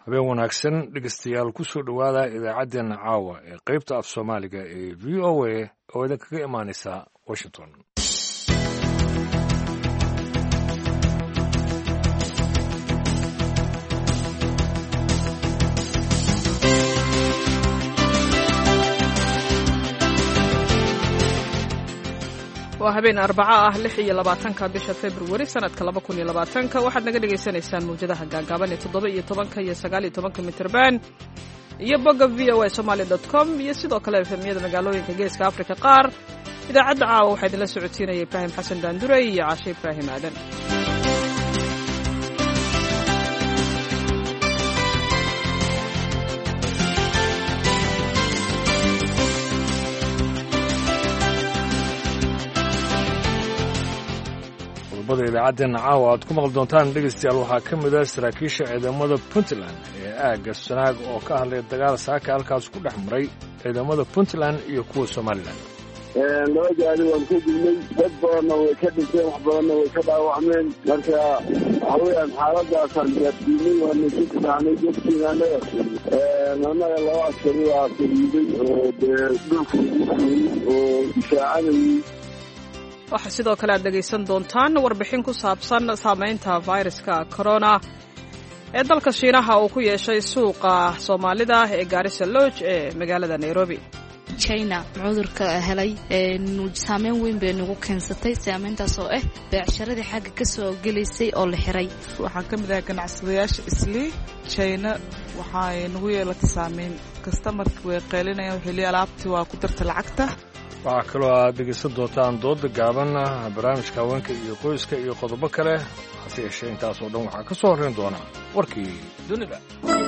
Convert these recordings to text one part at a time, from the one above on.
habeen wanaagsan dhegeystayaal ku soo dhowaada idaacaddeenna caawa ee qaybta af soomaaliga ee v o a oo idinkaga imaanaysa washington. waa habeen arbaca ah 26 bisha February sanadka 2020 waxaad naga dhageysanaysaan mawjadaha gaagaaban ee 17 iyo 19 mitirban iyo bogga voasomali.com iyo sidoo kale efemiyada magaalooyinka geeska Afrika qaar. idaacadda caawa waxaa idinla socodsiinaya Ibrahim Xasan Daandure iyo Caashe Ibrahim Aadan. idaacaddeena caawa aad ku maqli doontaan dhegeystayaal waxaa ka mid ah saraakiisha ciidamada Puntland ee aagga Sanaag oo ka hadlay dagaal saaka halkaas ku dhex maray ciidamada Puntland iyo kuwa Somaliland. laba gaari waan ka dilnay, dad badanna way ka dhinteen, wax badanna way ka dhaawacmeen. marka waxa weeyaan xaaladaasaan gaarsiinay, waana ku fiicnay dadkiina annaga laba askari waa fadhiiday oo dee dhulka oo difaacanayay. waxaa sidoo kale aad dhegaysan doontaan warbixin ku saabsan saamaynta fayraska corona ee dalka Shiinaha uu ku yeeshay suuqa Soomaalida ee Garissa Lodge ee magaalada Nairobi. China cudurka helay saameyn weyn bay nagu keensatay, saameyntaas oo beecsharadii xagga ka soo gelaysay oo la xiray. waxaan ka mid ahay ganacsadayaasha Islii. China waxay nagu yeelatay saameyn, customerka way qeylinayaan, xilli alaabtii waa ku darta lacagta. waxaa kaloo aad dhegeysan doontaan dooda gaaban, barnaamijka haweenka iyo qoyska iyo qodobo kale. hase yeeshee intaas oo dhan waxaa ka soo horreyn doona warkii dunida.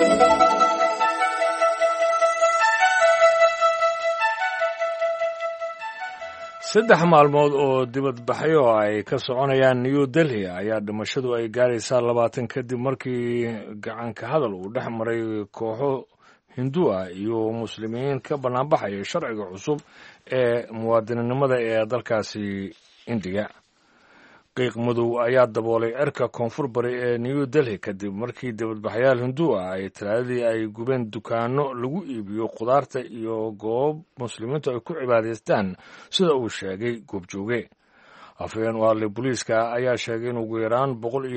saddex maalmood oo dibadbaxyo ay ka soconayaan New Delhi ayaa dhimashadu ay gaaraysaa 20 kadib markii gacanka hadal uu dhex maray kooxo Hindu ah iyo muslimiin ka banaanbaxaya sharciga cusub ee muwaadinimada ee dalkaasi Indiga. qiiq madow ayaa daboolay cirka koonfur bari ee New Delhi kadib markii dibadbaxyaal Hindu ah ay talaadadii ay gubeen dukaano lagu iibiyo khudaarta iyo goob muslimiintu ay ku cibaadaystaan sida uu sheegay goobjooge. afhayeen u hadlay booliiska ayaa sheegay in ugu yaraan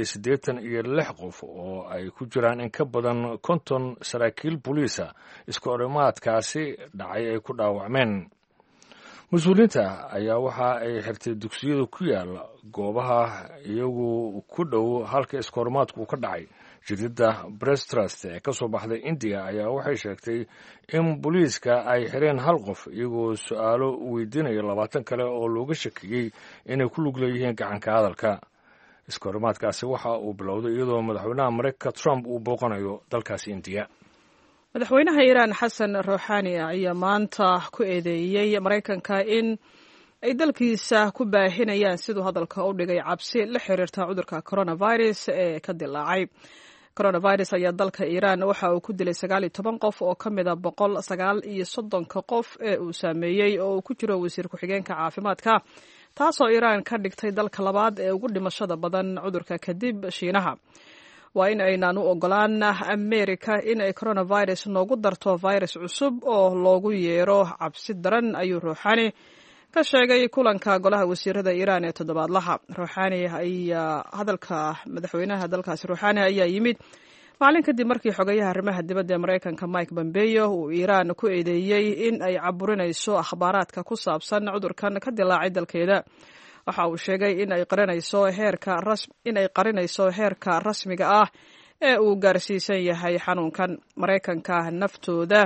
186 qof oo ay ku jiraan in ka badan 50 saraakiil booliisa isku arrimaadkaasi dhacay ay ku dhaawacmeen. mas-uuliyiinta ayaa waxa ay xirtay dugsiyada ku yaala goobaha iyagu ku dhow halka iskoormaadku ka dhacay. jiridda Press Trust ee ka soo baxday India ayaa waxay sheegtay in booliiska ay xireen 1 qof iyagoo su'aalo weydiinaya 20 kale oo looga shakiyey inay ku lug leeyihiin gacanka hadalka. iskoormaadkaasi waxa uu bilowday iyadoo madaxweynaha Mareykanka Trump uu booqanayo dalkaasi India. madaxweynaha Iiraan Xasan Rouhani ayaa maanta ku eedeeyay Mareykanka in ay dalkiisa ku baahinayaan sidoo hadalka u dhigay cabsi la xiriirta cudurka coronavirus ee ka dilaacay. coronavirus ayaa dalka Iiraan waxa uu ku dilay 19 qof oo ka mid ah 139 qof ee uu saameeyay oo uu ku jiro wasiir ku-xigeenka caafimaadka, taasoo Iiraan ka dhigtay dalka labaad ee ugu dhimashada badan cudurka kadib Shiinaha. waa in aynaan u ogolaan Amerika in ay coronavirus noogu darto virus cusub oo loogu yeero cabsi daran, ayuu Rouhani ka sheegay kulanka golaha wasiirada Iiraan ee toddobaadlaha. Rouhani ayaa hadalka madaxweynaha dalkaasi Rouhani ayaa yimid maalin kadib markii xogayaha arrimaha dibadda ee Mareykanka Mike Pompeo uu Iiraan ku eedeeyay in ay caburinayso akhbaaraadka ku saabsan cudurkan ka dilaacay dalkeeda. waxa uu sheegay in ay qarinayso heerka rasmiga ah ee uu gaarsiisan yahay xanuunkan. Mareykanka naftooda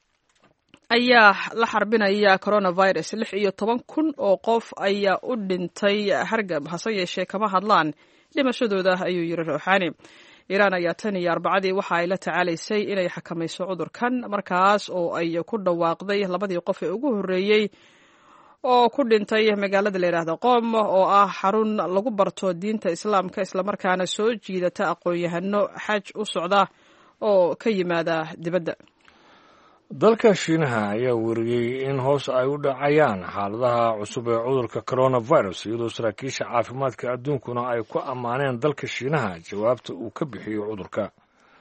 ayaa la xarbinaya coronavirus. 16,000 oo qof ayaa u dhintay hargab, hase yeeshee kama hadlaan dhimashadooda, ayuu yiri Rouhani. Iiraan ayaa tan iyo Arbacadii waxa ay la tacaalaysay inay xakamayso cudurkan, markaas oo ay ku dhawaaqday 2 qof ee ugu horreeyay oo ku dhintay magaalada la yiraahdo Qom oo ah xarun lagu barto diinta Islaamka islamarkaana soo jiidata aqoon-yahano xaj u socda oo ka yimaada dibadda. dalka Shiinaha ayaa wariyay in hoos ay u dhacayaan xaaladaha cusub ee cudurka coronavirus, iyadoo saraakiisha caafimaadka adduunkuna ay ku ammaaneen dalka Shiinaha jawaabta uu ka bixiyo cudurka.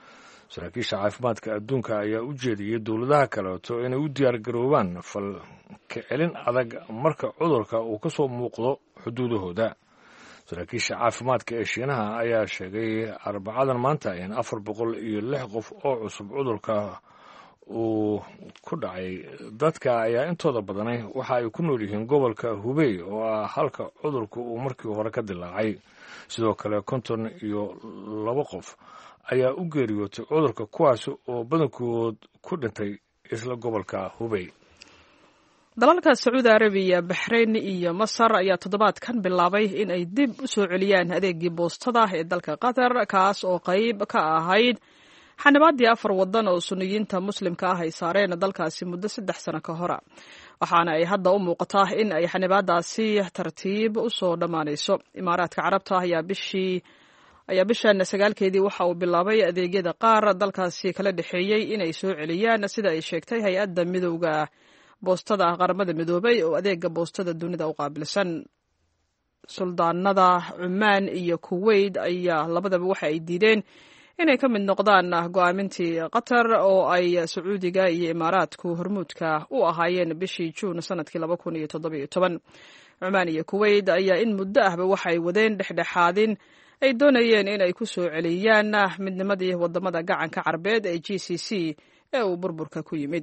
saraakiisha caafimaadka adduunka ayaa u jeediyey dowladaha kaleeto inay u diyaargaroobaan fal ka celin adag marka cudurka uu ka soo muuqdo xuduudahooda. saraakiisha caafimaadka ee shiinaha ayaa sheegay arbacadan maanta in 406 qof oo cusub cudurka uu ku dhacay. dadka ayaa intooda badanay waxa ay ku nool yihiin gobolka Hubei oo ah halka cudurku uu markii hore ka dilaacay. sidoo kale 52 qof ayaa u geeriyootay cudurka, kuwaas oo badankood ku dhintay isla gobolka Hubei. dalalka Sacuudi Arabiya, Bahrain iyo Masar ayaa toddobaadkan bilaabay in ay dib u soo celiyaan adeegii boostada ee dalka Qatar, kaas oo qayb ka ahayd xanibaadii 4 wadan oo sunniyiinta muslimka ah ay saareen dalkaasi muddo 3 sano ka hor. waxaana ay hadda u muuqataa in ay xanibaadaasi tartiib u soo dhammaanayso. Imaaraadka Carabta ayaa bishan 9keedii waxa uu bilaabay adeegyada qaar dalkaasi kala dhexeeyey inay soo celiyaan, sida ay sheegtay hay-adda midowga boostada qaramada midoobay oo adeega boostada dunida u qaabilsan. suldaanada Cumaan iyo Kuwait ayaa labadaba waxa ay diideen inay ka mid noqdaan go'aamintii Qatar oo ay Sacuudiga iyo Imaaraadku hormuudka u ahaayeen bishii Juun sanadkii 2017. Cumaan iyo Kuwait ayaa in muddo ahba waxay wadeen dhexdhexaadin ay doonayeen in ay ku soo celiyaan midnimadii wadamada gacanka Carbeed ee GCC ee uu burburka ku yimid.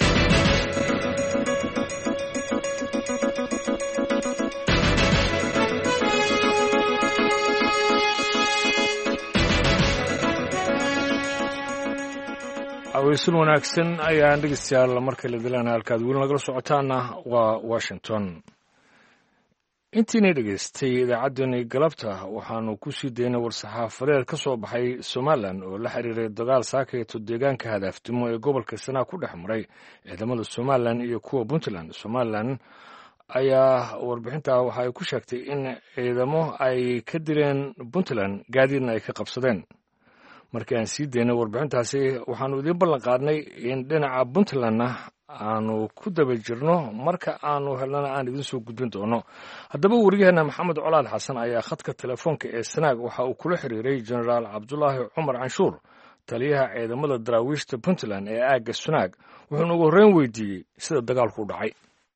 aweysan wanaagsan ayaan dhegeystayaal markale dilaan halkaad weli nagala socotaana waa Washington. intiina dhegeystay idaacaddani galabta waxaanu ku sii daynay war-saxaafadeed ka soo baxay Somaliland oo la xiriiray dagaal saakeeto deegaanka hadaftimo ee gobolka Sanaag ku dhex maray ciidamada Somaliland iyo kuwa Puntland. Somaliland ayaa warbixinta waxa ay ku sheegtay in ciidamo ay ka dileen Puntland gaadiidna ay ka qabsadeen. markii aan sii daynay warbixintaasi waxaanu idiin ballan qaadnay in dhinaca Puntlandna aanu ku daba jirno marka aanu helnana aan idin soo gudbin doono. haddaba wariyaheena Maxamed Colaad Xasan ayaa khadka telefoonka ee Sanaag waxa uu kula xiriiray Generaal Cabdulaahi Cumar Canshuur, taliyaha ciidamada daraawiishta Puntland ee aagga Sanaag. wuxuuna ugu horreyn weydiiyey sida dagaalku u dhacay.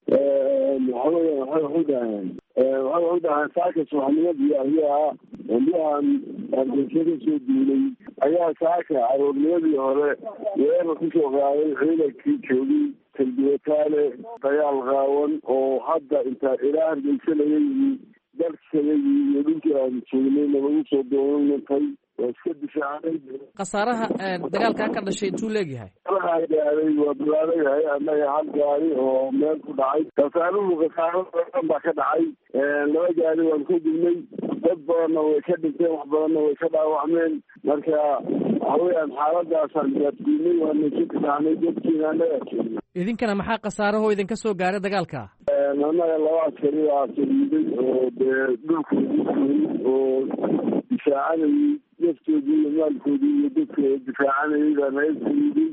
waxay u dhahaan saaka subaxnimadii ayaa waliyahan argeysyada soo duulay ayaa saaka aroornimadii hore weerar ku soo qaaday ciidankii joogay talbiyataale dagaal qaawan oo hadda intaa ilaa hargeysa laga yimi dalkayagii iyo dhulkii aan joognay lagu soo doonantay waa iska difaacay. khasaaraha dagaalkaa ka dhashay intuu leegyahay? gaaday waa bilaadayahay annaga hal gaari oo meel ku dhacay. khasaaro badan baa ka dhacay. 2 gaari waan ka dilnay, dad badanna way ka dhinteen, wax badanna way ka dhaawacmeen. marka waxaweyaan xaaladaasaan gaadsiinay, waana ka difaacnay dadkiina annaga joognay. idinkana maxaa khasaarahoo idinka soo gaaray dagaalka? annaga 2 askari baa saliiday oo dee dhulkoodii oo difaacanayay naftoodii iyo maalkoodii iyo dadka difaacanayay baa naga saliiday.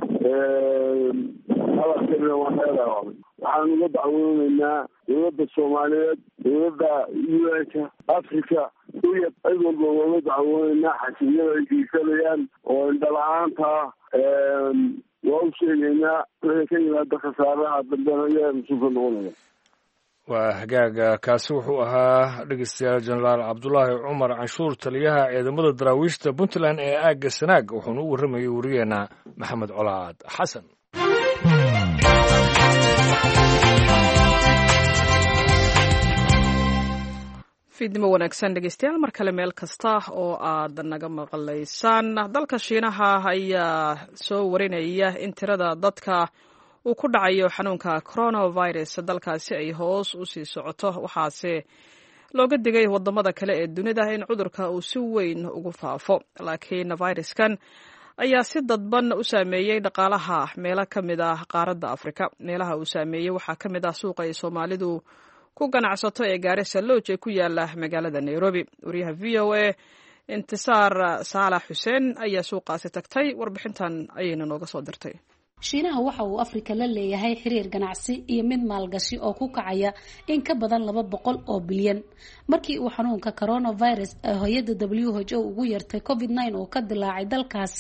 2 askarina waa naga dhaawacmay. waxaan uga dacwoonaynaa dowladda Soomaaliyeed, dowladda UN-ka, Afrika iyo cid walba uga dacwoonaynaa xasiliyada ay geysanayaan oo indhala-aanta waa u sheegaynaa wixii ka yimaada khasaaraha dambena ayaa mas-uulka noqonaya. waa hagaaga kaasi wuxuu ahaa dhegeystayaal Generaal Cabdulaahi Cumar Canshuur, taliyaha ciidamada daraawiishta Puntland ee aagga Sanaag. wuxuuna u warramayay wariyaheena Maxamed Colaad Xasan. fiidnimo wanaagsan dhegeystayaal mar kale meel kasta oo aad naga maqlaysaan. dalka Shiinaha ayaa soo warinaya in tirada dadka uu ku dhacayo xanuunka coronavirus dalkaasi ay hoos u sii socoto. waxaase looga digay wadamada kale ee dunida in cudurka uu si weyn ugu faafo. laakiin viruskan ayaa si dadban u saameeyey dhaqaalaha meelo ka mid ah qaaradda Afrika. meelaha uu saameeyey waxaa ka mid ah suuqa ay Soomaalidu ku ganacsato ee Gaarisa Lodge ku yaala magaalada Nairobi. wariyaha VOA Intisaar Saalax Xuseen ayaa suuqaasi tagtay. warbixintan ayayna nooga soo dirtay. Shiinaha waxa uu Afrika la leeyahay xiriir ganacsi iyo mid maalgashi oo ku kacaya in ka badan 200 oo bilyan. markii uu xanuunka coronavirus ee hay'adda WHO ugu yartay COVID-19 oo ka dilaacay dalkaasi,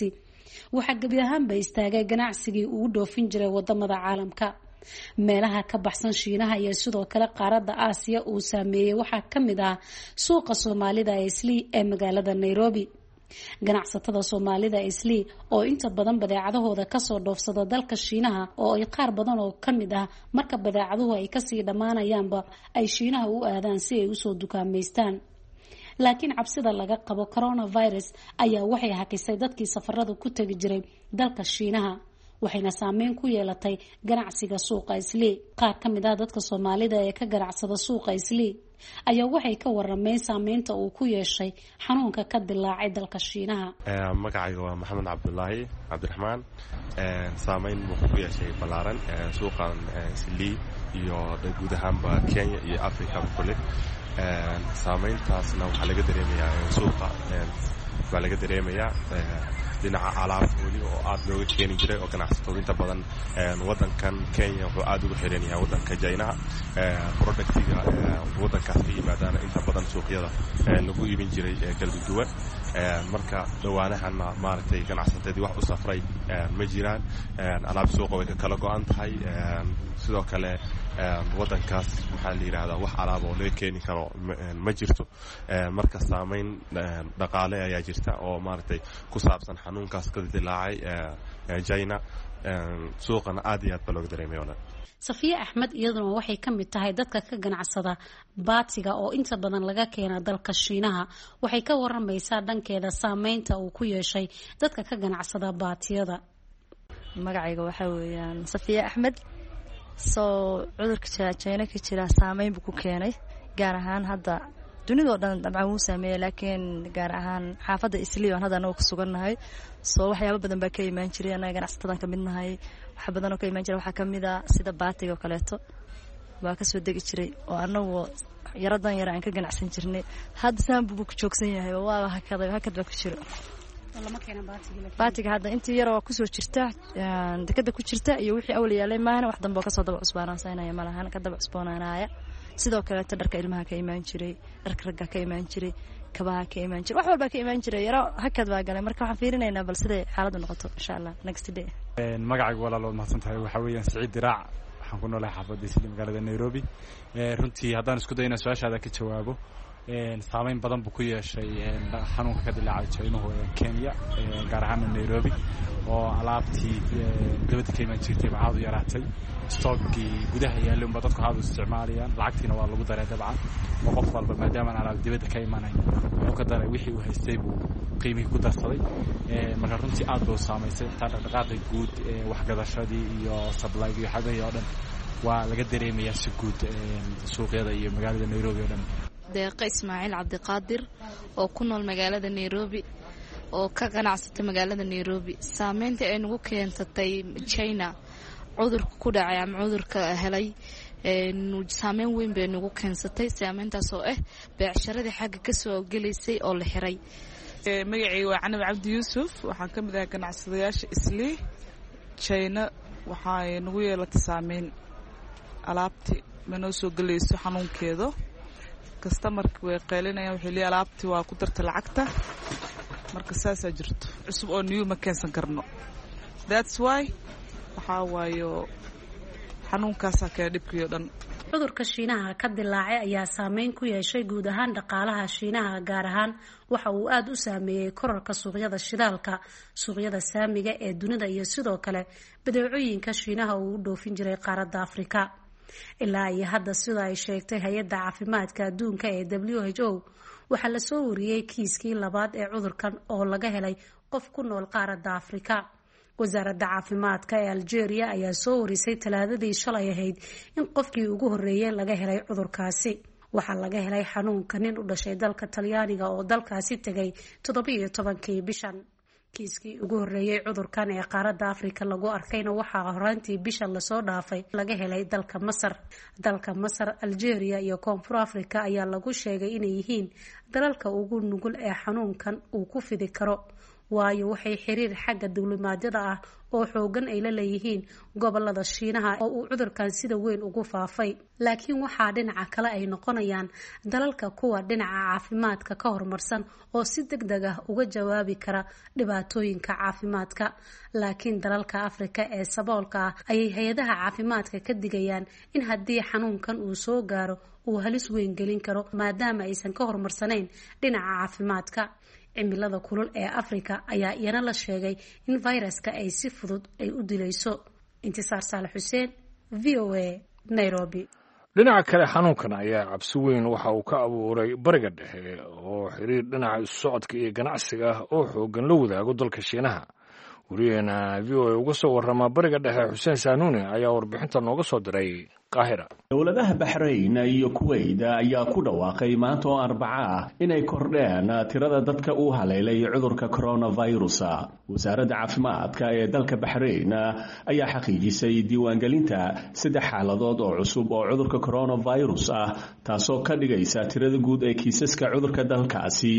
waxaa gebi ahaanba istaagay ganacsigii ugu dhoofin jiray wadamada caalamka. meelaha ka baxsan Shiinaha iyo sidoo kale qaaradda Aasiya uu saameeyay waxaa ka mid ah suuqa Soomaalida ee Islii ee magaalada Nairobi. ganacsatada Soomaalida Islii oo inta badan badeecadahooda kasoo dhoofsada dalka Shiinaha oo ay qaar badan oo kamid ah marka badeecaduhu ay kasii dhamaanayaanba ay Shiinaha u aadaan si ay usoo dukaameystaan. laakiin cabsida laga qabo coronavirus ayaa waxay hakisay dadkii safarada ku tagi jiray dalka Shiinaha, waxayna saameyn ku yeelatay ganacsiga suuqa Islii. qaar ka mid ah dadka Soomaalida ee ka ganacsada suuqa Islii ayaa waxay ka warameen saameynta uu ku yeeshay xanuunka ka dilaacay dalka Shiinaha. magacayga waa Maxamed Cabdullaahi Cabdiraxmaan. saameyn wuxuu ku yeeshay ballaaran suuqan Islii iyo guud ahaanba Kenya iyo Afrika kule. saameyntaasna waxaa laga dareemayaa suuqa waa laga dareemayaa dhinaca alaabtoodii oo aad looga keeni jiray oo ganacsatada inta badan wadankan Kenya wuxuu aad ugu xiran yahay wadanka China. productiga wadankaas ka yimaadana inta badan suuqyada lagu iibin jiray kala duwan. marka dhawaanahana maaragtay ganacsatadii wax u safray ma jiraan. alaab suuqa way ka kala go'an tahay. sidoo kale wadankaas maxaa la yiraahdaa wax alaab oo laga keeni karo ma jirto. marka saameyn dhaqaale ayaa jirta oo maaragtay ku saabsan xanuunkaas ka dilaacay China. suuqana aad iyo aad baa looga dareemayaa. Safiya Axmed iyaduna waxay ka mid tahay dadka ka ganacsada baatiga oo inta badan laga keena dalka Shiinaha. waxay ka waramaysaa dhankeeda saameynta uu ku yeeshay dadka ka ganacsada baatiyada. magacayga waxa weeyaan Safiya Axmed. cudurka China ka jira saameyn buu ku keenay gaar ahaan hadda dunida oo dhan dabcan wuu saameeyay laakiin gaar ahaan xaafadda Islii oo hadda anagu ku sugannahay waxyaabo badan baa ka imaan jiray anaga ganacsatada ka mid nahay. waxa badan oo ka imaan jiray waxaa ka mid ah sida baatiga oo kaleeto baa ka soo degi jiray oo anagu yaradan yar aan ka ganacsan jirnay. hadda saan buu ku joogsan yahay waa hakad baa ku jiro. lama keena baatiga hadda intii yar oo ku soo jirta dekada ku jirta iyo wixii awal yaalay maana wax dambe oo ka soo daba cusbaanaysanaya malahan ka daba cusboonaanaya. sidoo kale dharka ilmaha ka imaan jiray, dharka ragga ka imaan jiray, kabaha ka imaan jiray, wax walba ka imaan jiray. yaro hakad baa galay. marka waxaan fiirinaynaa bal sida xaaladdu noqoto insha Allah next day. magacaygu walaalood mahadsantahay waxa weeyaan Saciid Diraac. waxaan ku noolahay xaafadda Islii magaalada Nairobi. runtii haddaan isku dayno su'aashaada ka jawaabo saameyn badan buu ku yeeshay xanuunka ka dilaacay China ee Kenya gaar ahaan Nairobi oo alaabtii dibadda ka iman jirtay aad u yaraatay. stockii gudaha yaalay dadku aad u isticmaalayaan, lacagtiina waa lagu daray dabcan. qof walba maadaama alaab dibadda ka imanay wuxuu ka daray wixii uu haystay buu qiimihii ku darsaday. marka runtii aad buu saameysay dhaqdhaqaaqii guud waxgadashadii iyo supply iyo xagga oo dhan waa laga dareemayaa si guud suuqyada iyo magaalada Nairobi oo dhan. deeqa Ismaaciil Cabdiqaadir oo ku nool magaalada Nairobi oo ka ganacsata magaalada Nairobi. saameynta ay nagu keentay China cudurka ku dhacay ama cudurka helay saameyn weyn bay nagu keensatay. saameyntaas oo beecsharadii xagga ka soo gelaysay oo la xiray. magacayga waa Canab Cabdi Yuusuf. waxaan ka mid ahay ganacsadayaasha Islii. China waxay nagu yeelatay saameyn alaabti ma noo soo gelayso xanuunkeedo. customerki way qeylinayaan waxay leeyahay alaabtii waa ku darta lacagta. marka saasaa jirto cusub oo new ma keensan karno. that's why waxaa waayo xanuunkaasaa kale dhibkii oo dhan. cudurka Shiinaha ka dilaacay ayaa saameyn ku yeeshay guud ahaan dhaqaalaha Shiinaha gaar ahaan waxa uu aad u saameeyay kororka suuqyada shidaalka, suuqyada saamiga ee dunida iyo sidoo kale badeecooyinka Shiinaha uu u dhoofin jiray qaaradda Afrika. ilaa iyo hadda sida ay sheegtay hay'adda caafimaadka adduunka ee WHO waxaa la soo wariyay kiiskii labaad ee cudurkan oo laga helay qof ku nool qaaradda Afrika. wasaaradda caafimaadka ee Algeria ayaa soo warisay Talaadadii shalay ahayd in qofkii ugu horeeyay laga helay cudurkaasi. waxaa laga helay xanuunka nin u dhashay dalka Talyaaniga oo dalkaasi tagay 17kii bishan. kiiskii ugu horeeyay cudurkan ee qaaradda Afrika lagu arkayna waxaa horaantii bisha la soo dhaafay laga helay dalka Masar. dalka Masar, Algeria iyo Koonfur Afrika ayaa lagu sheegay inay yihiin dalalka ugu nugul ee xanuunkan uu ku fidi karo. waayo waxay xiriir xagga duulimaadyada ah oo xoogan ay la leeyihiin gobolada Shiinaha oo uu cudurkan sida weyn ugu faafay. Laakiin waxaa dhinaca kale ay noqonayaan dalalka kuwa dhinaca caafimaadka ka horumarsan oo si degdeg ah uga jawaabi kara dhibaatooyinka caafimaadka. Laakiin dalalka Afrika ee saboolka ah ayay hay'adaha caafimaadka ka digayaan in haddii xanuunkan uu soo gaaro uu halis weyn gelin karo maadaama aysan ka horumarsanayn dhinaca caafimaadka. cimilada kulul ee Afrika ayaa iyana la sheegay in fayraska ay si fudud ay u dilayso. Intisaar Saalax Xuseen, VOA, Nairobi. dhinaca kale xanuunkan ayaa cabsi weyn waxa uu ka abuuray bariga dhexe oo xiriir dhinaca isu socodka iyo ganacsiga ah oo xoogan la wadaago dalka Shiinaha. wariyaheena VOA uga soo warrama bariga dhexe Xuseen Saanuune ayaa warbixinta nooga soo diray Qaahira. dowladaha Bahrain iyo Kuwait ayaa ku dhawaaqay maanta oo Arbaca ah inay kordheen tirada dadka uu haleelay cudurka coronavirus. wasaaradda caafimaadka ee dalka Bahrain ayaa xaqiijisay diiwaangelinta 3 xaaladood oo cusub oo cudurka coronavirus ah taasoo ka dhigaysa tirada guud ee kiisaska cudurka dalkaasi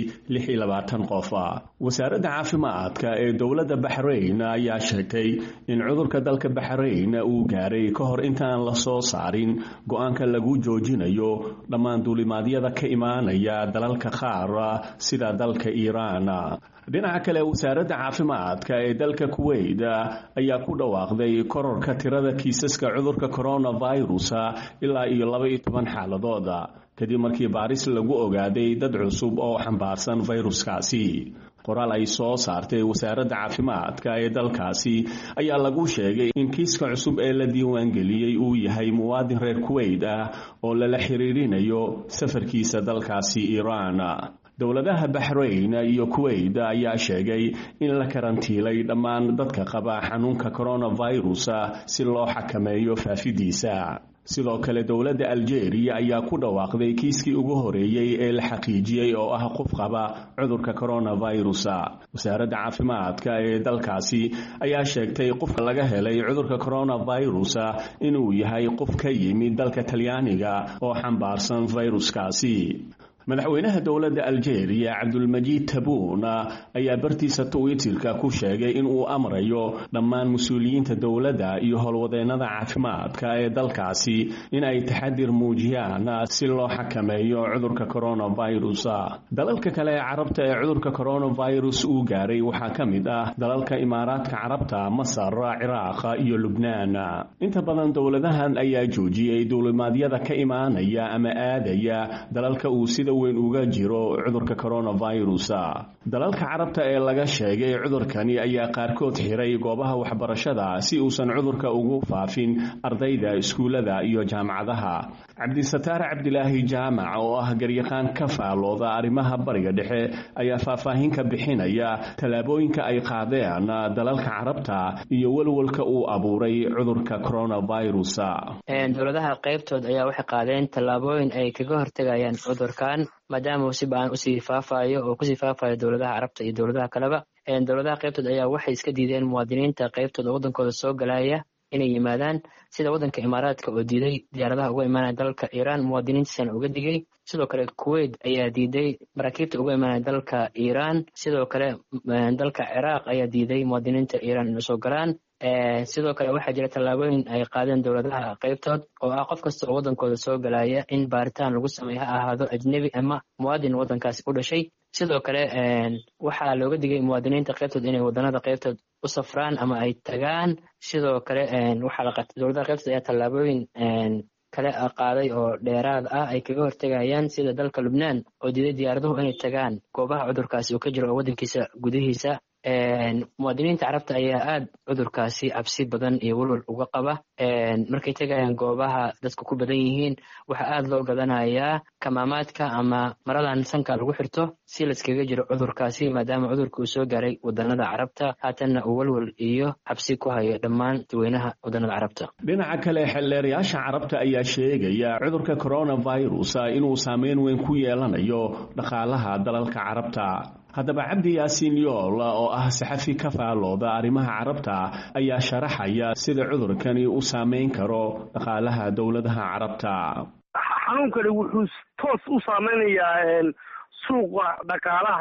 26 qof. wasaaradda caafimaadka ee dowladda Bahrain ayaa sheegtay in cudurka dalka Bahrain uu gaaray ka hor intaan la soo go-aanka lagu joojinayo dhammaan duulimaadyada ka imaanaya dalalka qaar sida dalka Iiraan. dhinaca kale wasaaradda caafimaadka ee dalka Kuwait ayaa ku dhawaaqday kororka tirada kiisaska cudurka coronavirus ilaa iyo 12 xaaladood kadib markii baaris lagu ogaaday dad cusub oo xambaarsan fayruskaasi. qoraal ay soo saartay wasaaradda caafimaadka ee dalkaasi ayaa lagu sheegay in kiiska cusub ee la diiwaangeliyey uu yahay muwaadin reer Kuwait ah oo lala xiriirinayo safarkiisa dalkaasi Iiraan. dowladaha Bahrain iyo Kuwait ayaa sheegay in la karantiilay dhammaan dadka qaba xanuunka coronavirus si loo xakameeyo faafidiisa. sidoo kale dowladda Algeria ayaa ku dhawaaqday kiiskii ugu horeeyay ee la xaqiijiyay oo ah qof qaba cudurka coronavirus. wasaaradda caafimaadka ee dalkaasi ayaa sheegtay qofka laga helay cudurka coronavirus inuu yahay qof ka yimid dalka Talyaaniga oo xambaarsan fayruskaasi. madaxweynaha dowladda Algeria Abdulmajid Tebboune ayaa bartiisa Twitterka ku sheegay in uu amrayo dhammaan mas'uuliyiinta dowladda iyo howlwadeennada caafimaadka ee dalkaasi in ay taxadir muujiyaan si loo xakameeyo cudurka coronavirus. dalalka kale ee Carabta ee cudurka coronavirus uu gaaray waxaa ka mid ah dalalka Imaaraadka Carabta, Masar, Ciraaq iyo Lubnaan. inta badan dowladahan ayaa joojiyay duulimaadyada ka imaanaya ama aadaya dalalka uu sida weyn uga jiro cudurka coronavirus. dalalka Carabta ee laga sheegay cudurkani ayaa qaarkood xiray goobaha waxbarashada si uusan cudurka ugu faafin ardayda iskuulada iyo jaamacadaha. Cabdisataar Cabdilaahi Jaamac oo ah garyaqaan ka faalooda arrimaha bariga dhexe ayaa faahfaahin ka bixinaya tallaabooyinka ay qaadeen dalalka Carabta iyo walwalka uu abuuray cudurka coronavirus. dowladaha qaybtood ayaa waxay qaadeen tallaabooyin ay kaga hortagayaan cudurkan maadaama uu si ba'an usii faafayo oo kusii faafayo dowladaha Carabta iyo dowladaha kaleba. dowladaha qaybtood ayaa waxay iska diideen muwaadiniinta qaybtood oo wadankooda soo galaya inay yimaadaan, sida wadanka Imaaraadka oo diiday diyaaradaha uga imaanaya dalka Iiraan muwaadiniintiisana uga digay. sidoo kale Kuwait ayaa diiday maraakiibta uga imaanaya dalka Iiraan. sidoo kale dalka Ciraaq ayaa diiday muwaadiniinta Iiraan inay soo galaan. sidoo kale waxaa jira tallaabooyin ay qaadeen dowladaha qaybtood oo ah qof kasta oo wadankooda soo galaya in baaritaan lagu sameeyo ha ahaado ajnabi ama muwaadin wadankaasi u dhashay. sidoo kale waxaa looga digay muwaadiniinta qaybtood inay wadanada qaybtood u safraan ama ay tagaan. sidoo kale dowladaha qaybtood ayaa tallaabooyin kale qaaday oo dheeraad ah ay kaga hortagayaan, sida dalka Lubnaan oo diiday diyaaraduhu inay tagaan goobaha cudurkaasi uu ka jiro oo wadankiisa gudihiisa. muwaadiniinta Carabta ayaa aad cudurkaasi cabsi badan iyo walwal uga qaba. markay tagayaan goobaha dadku ku badan yihiin waxaa aad loo gadanayaa kamaamaadka ama maradan sanka lagu xirto si layskaga jiro cudurkaasi maadaama cudurka uu soo gaaray wadanada Carabta haatanna uu walwal iyo cabsi ku hayo dhammaan dadweynaha wadanada Carabta. dhinaca kale xeelleerayaasha Carabta ayaa sheegaya cudurka coronavirus inuu saameyn weyn ku yeelanayo dhaqaalaha dalalka Carabta. haddaba Cabdi Yaasiin Yool oo ah saxafi ka faalooda arrimaha Carabta ayaa sharaxaya sida cudurkani u saameyn karo dhaqaalaha dowladaha Carabta. xanuunkani wuxuu toos u saameynayaa suuqa dhaqaalaha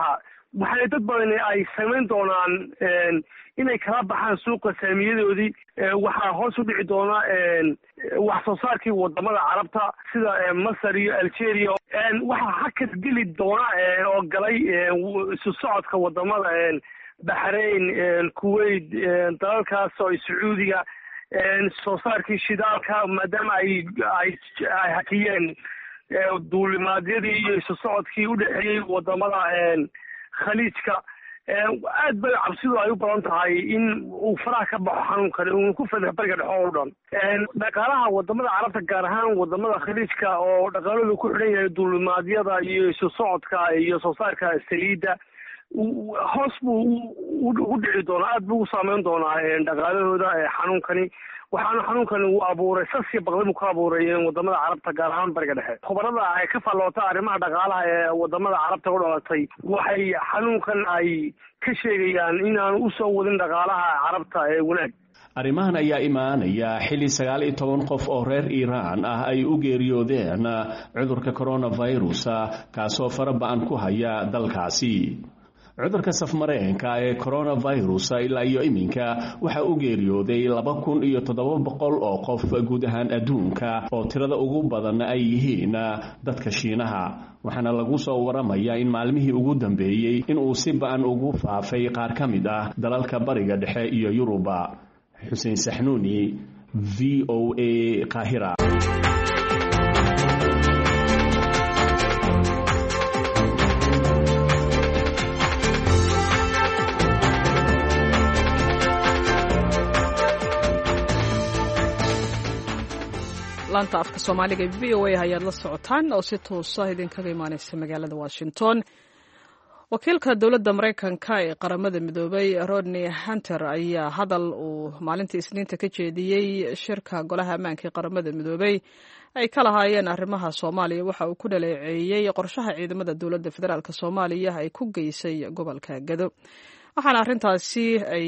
waxay dad badan ay samayn doonaan inay kala baxaan suuqa saamiyadoodii. Waxaa hoos u dhici doona wax soo saarkii wadamada carabta sida Masar iyo Algeria. Waxaa hakad geli doona oo galay isu socodka wadamada Bahrain, Kuwait, dalalkaas oo Sacuudiga, soo saarkii shidaalka maadaama ay hakiyeen duulimaadyadii iyo isu socodkii u dhexeeyey wadamada khaliijka. aad bay cabsidu ay u badan tahay in uu faraha ka baxo xanuunkan uu ku fadhiyo bariga dhexe oo dhan. Dhaqaalaha wadamada carabta gaar ahaan wadamada khaliijka oo dhaqaaladu ku xidhan yahay duulimaadyada iyo isu socodka iyo soo saarka saliidda hoos buu u dhici doonaa, aad buu u saameyn doonaa dhaqaalahooda xanuunkani. waxaana xanuunkan uu abuuray sasi baqdin ku abuuray wadamada carabta gaar ahaan bariga dhexe. khubarada ay ka falloota arrimaha dhaqaalaha ee wadamada carabta u dhalatay waxay xanuunkan ay ka sheegayaan inaanu u soo wadin dhaqaalaha carabta ee wanaag. arrimahan ayaa imaanaya xilli 19 qof oo reer Iiraan ah ay u geeriyoodeen cudurka coronavirus kaasoo faraba'an ku haya dalkaasi. cudurka safmareenka ee coronavirus ilaa iyo iminka waxa uu geeriyooday 2700 oo qof guud ahaan adduunka oo tirada ugu badan ay yihiin dadka Shiinaha. waxaana lagu soo waramayaa in maalmihii ugu dambeeyay in uu si ba'an ugu faafay qaar ka mid ah dalalka bariga dhexe iyo Yuruba. Xuseen Saxnuuni, VOA Qaahira. laanta afka Soomaaliga VOA ayaad la socotaan oo si toos ah idinkaga imaanaysa magaalada Washington. wakiilka dowladda Mareykanka ee qaramada midoobay Rodney Hunter ayaa hadal uu maalintii Isniinta ka jeediyey shirka golaha ammaanka ee qaramada midoobay ay ka lahaayeen arrimaha Soomaaliya waxa uu ku dhaleeceeyay qorshaha ciidamada dowladda federaalka Soomaaliya ay ku geysay gobolka Gado. waxaana arrintaasi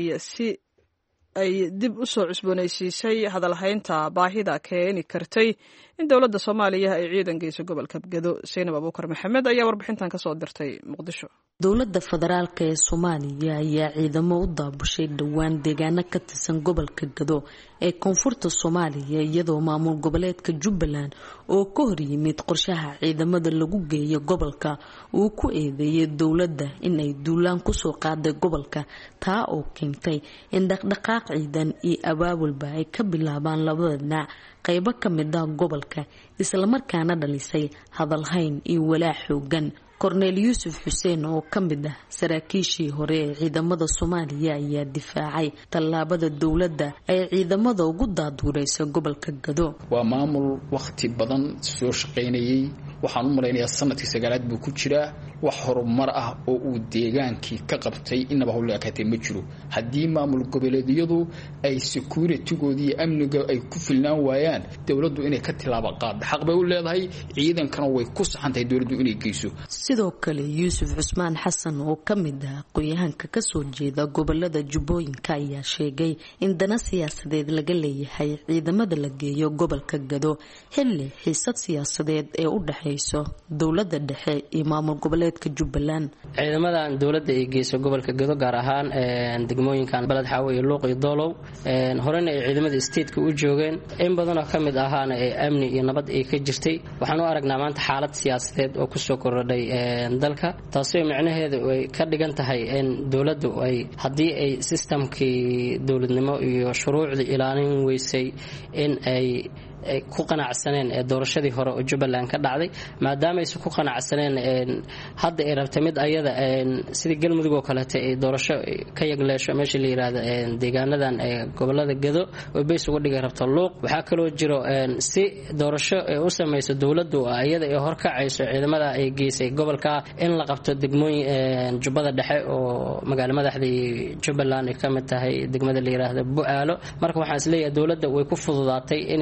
ay dib u soo cusboonaysiisay hadalhaynta baahida keeni kartay in dowladda Soomaaliya ay ciidan geyso gobolka Gado. Zainab Abuukar Maxamed ayaa warbixintan ka soo dirtay Muqdisho. dowladda federaalka ee Soomaaliya ayaa ciidamo u daabushay dhawaan deegaano ka tirsan gobolka Gado ee koonfurta Soomaaliya iyadoo maamul goboleedka Jubbaland oo ka hor yimid qorshaha ciidamada lagu geeyo gobolka uu ku eedeeyay dowladda in ay duulaan ku soo qaaday gobolka taa oo keentay in dhaqdhaqaaq ciidan iyo abaabulba ay ka bilaabaan labada dhinac qaybo ka mid ah gobolka isla markaana dhalisay hadalhayn iyo walaac xoogan. Cornel Yusuf Xuseen oo ka mid ah saraakiishii hore ee ciidamada Soomaaliya ayaa difaacay tallaabada dowladda ay ciidamada ugu daadurayso gobolka Gado. waa maamul waqti badan soo shaqeynayay, waxaan u maleynayaa sanadkii 9aad buu ku jiraa. wax horumar ah oo uu deegaankii ka qabtay inaba howlga ka ma jiro. haddii maamul goboleedyadu ay security-goodii iyo amniga ay ku filnaan waayaan, dowladdu inay ka tilaabo qaad xaq bay u leedahay, ciidankana way ku saxantahay dowladdu inay geyso. sidoo kale Yuusuf Cusmaan Xasan oo ka mid ah aqoonyahanka ka soo jeeda gobolada Jubbooyinka ayaa sheegay in dana siyaasadeed laga leeyahay ciidamada la geeyo gobolka Gado xilli xiisad siyaasadeed ee u dhaxayso dowladda dhexe iyo maamul goboleedka Jubbaland. ciidamadan dowladda ay geyso gobolka Gado gaar ahaan degmooyinkan Balad Xaawo iyo Luuq iyo Doolow horena ay ciidamada state-ka u joogeen in badan oo ka mid ahaana ee amni iyo nabad ay ka jirtay. waxaan u aragnaa maanta xaalad siyaasadeed oo ku soo kordhay dalka, taasoo macnaheedu ay ka dhigan tahay in dowladdu ay haddii ay systemkii dowladnimo iyo shuruucda ilaalin weysay in ay ku qanacsaneen doorashadii hore oo Jubbaland ka dhacday, maadaama ay ku qanacsaneen hadda ay rabtay mid ayada sidii galmudug oo kale ay doorasho ka yagleesho meesha la yiraahdo deegaanadan gobolada Gado oo bees uga dhigay rabto Luuq. waxaa kaloo jiro si doorasho ay u sameeyso dowladdu ayada ay horkacayso ciidamada ay geysay gobolka in la qabto degmooyin Jubbada Dhexe oo magaalo madaxdii Jubbaland ay ka mid tahay degmada la yiraahdo Bu'aalo. marka waxaan is leeyahay dowladda way ku fududaatay inay Gado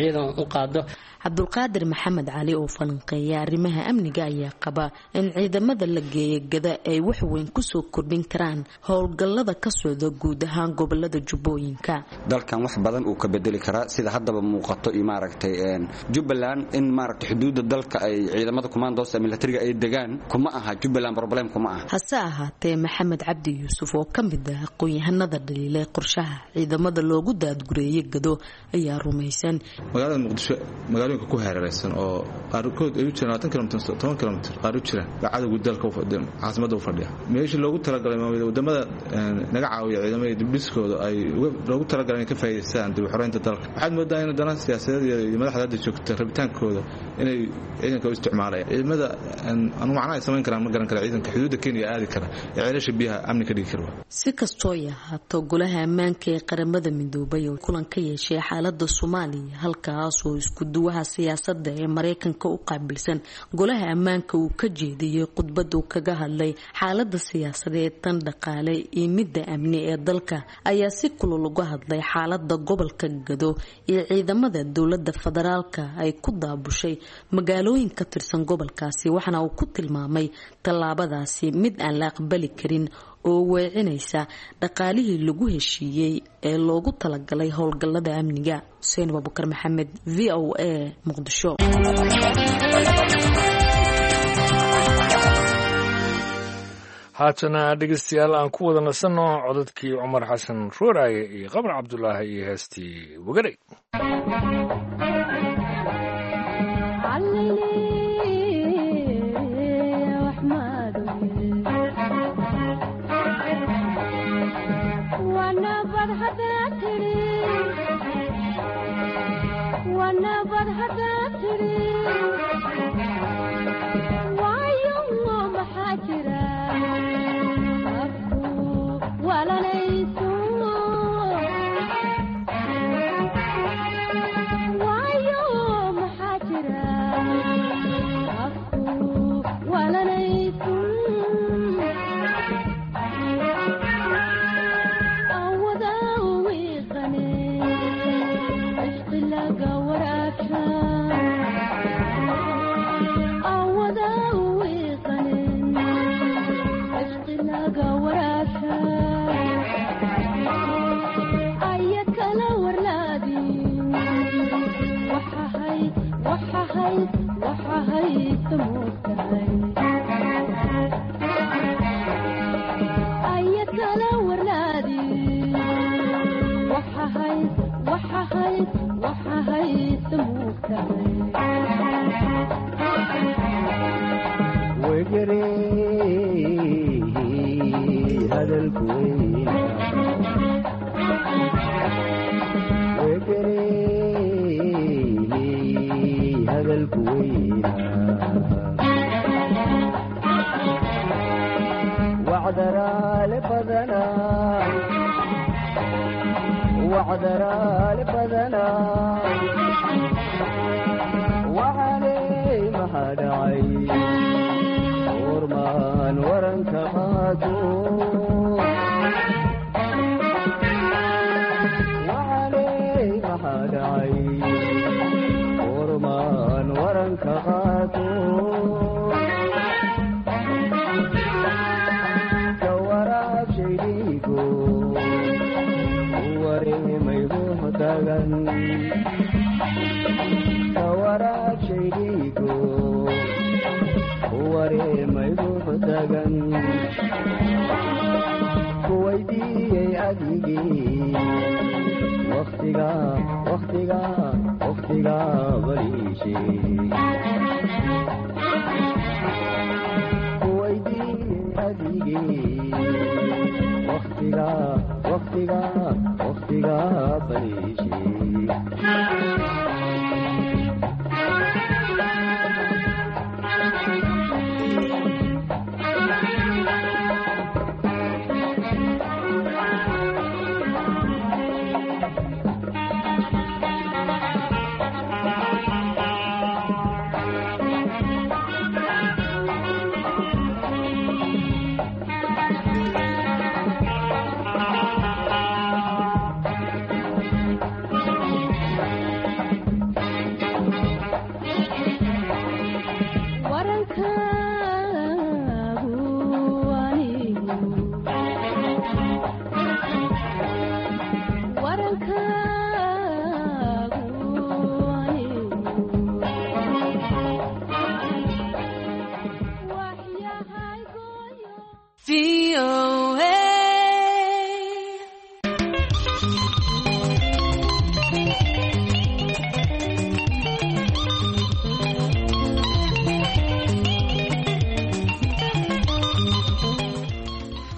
ciidan u qaado. Cabdulqaadir Maxamed Cali oo falanqeeya arrimaha amniga ayaa qaba in ciidamada la geeyay Gada ay wax weyn ku soo kordhin karaan howlgallada ka socda guud ahaan gobolada Jubbooyinka. dalkan wax badan uu ka bedeli karaa sida haddaba muuqato iyo maaragtay Jubbaland in maaragtay xuduudda dalka ay ciidamada commandos militariga ay degaan kuma aha Jubbaland problem kuma aha. hase ahaatee Maxamed Cabdi Yuusuf oo ka mid ah aqoon-yahanada dhaliilay qorshaha ciidamada loogu daadgureeyay Gado ayaa rumaysan magaalada Muqdisho magaalooyinka ku hareeraysan oo qaarkood ay u jiraan 10 km qaar u jiraan cadawga dalka caasimada u fadhiya meeshii loogu talagalay wadamada naga caawiya ciidamada dibdhiskooda ay loogu talagalay in ka faa'iideystaan dib u xoreynta dalka waxaad moodaa in dana siyaasadeed iyo madaxda joogta rabitaankooda inay ciidanka u isticmaalayaan ciidamada aan macnaha ay samayn karaan ma garan kara ciidanka xuduudda Kenya aadi kara ee ceelasha biyaha amni ka dhigi kara. si kastoo yahaato golaha ammaanka ee qaramada midoobay oo kulan ka yeeshay xaaladda Soomaaliya halkaas oo isku duwaha siyaasadda ee Mareykanka u qaabilsan golaha ammaanka uu ka jeediyay khudbad uu kaga hadlay xaaladda siyaasadeed tan dhaqaale iyo midda amni ee dalka ayaa si kulul uga hadlay xaaladda gobolka Gado iyo ciidamada dowladda federaalka ay ku daabushay magaalooyin ka tirsan gobolkaasi waxana uu ku tilmaamay tallaabadaasi mid aan la aqbali karin oo weecinaysa dhaqaalihii lagu heshiiyey ee loogu talagalay howlgallada amniga. Hussein Abubakar Maxamed, VOA, Muqdisho. haatana dhegeystayaal aan ku wada nasanno codadkii Cumar Xasan Ruuraaye iyo Qabar Cabdulaahi iyo heestii Wagaray.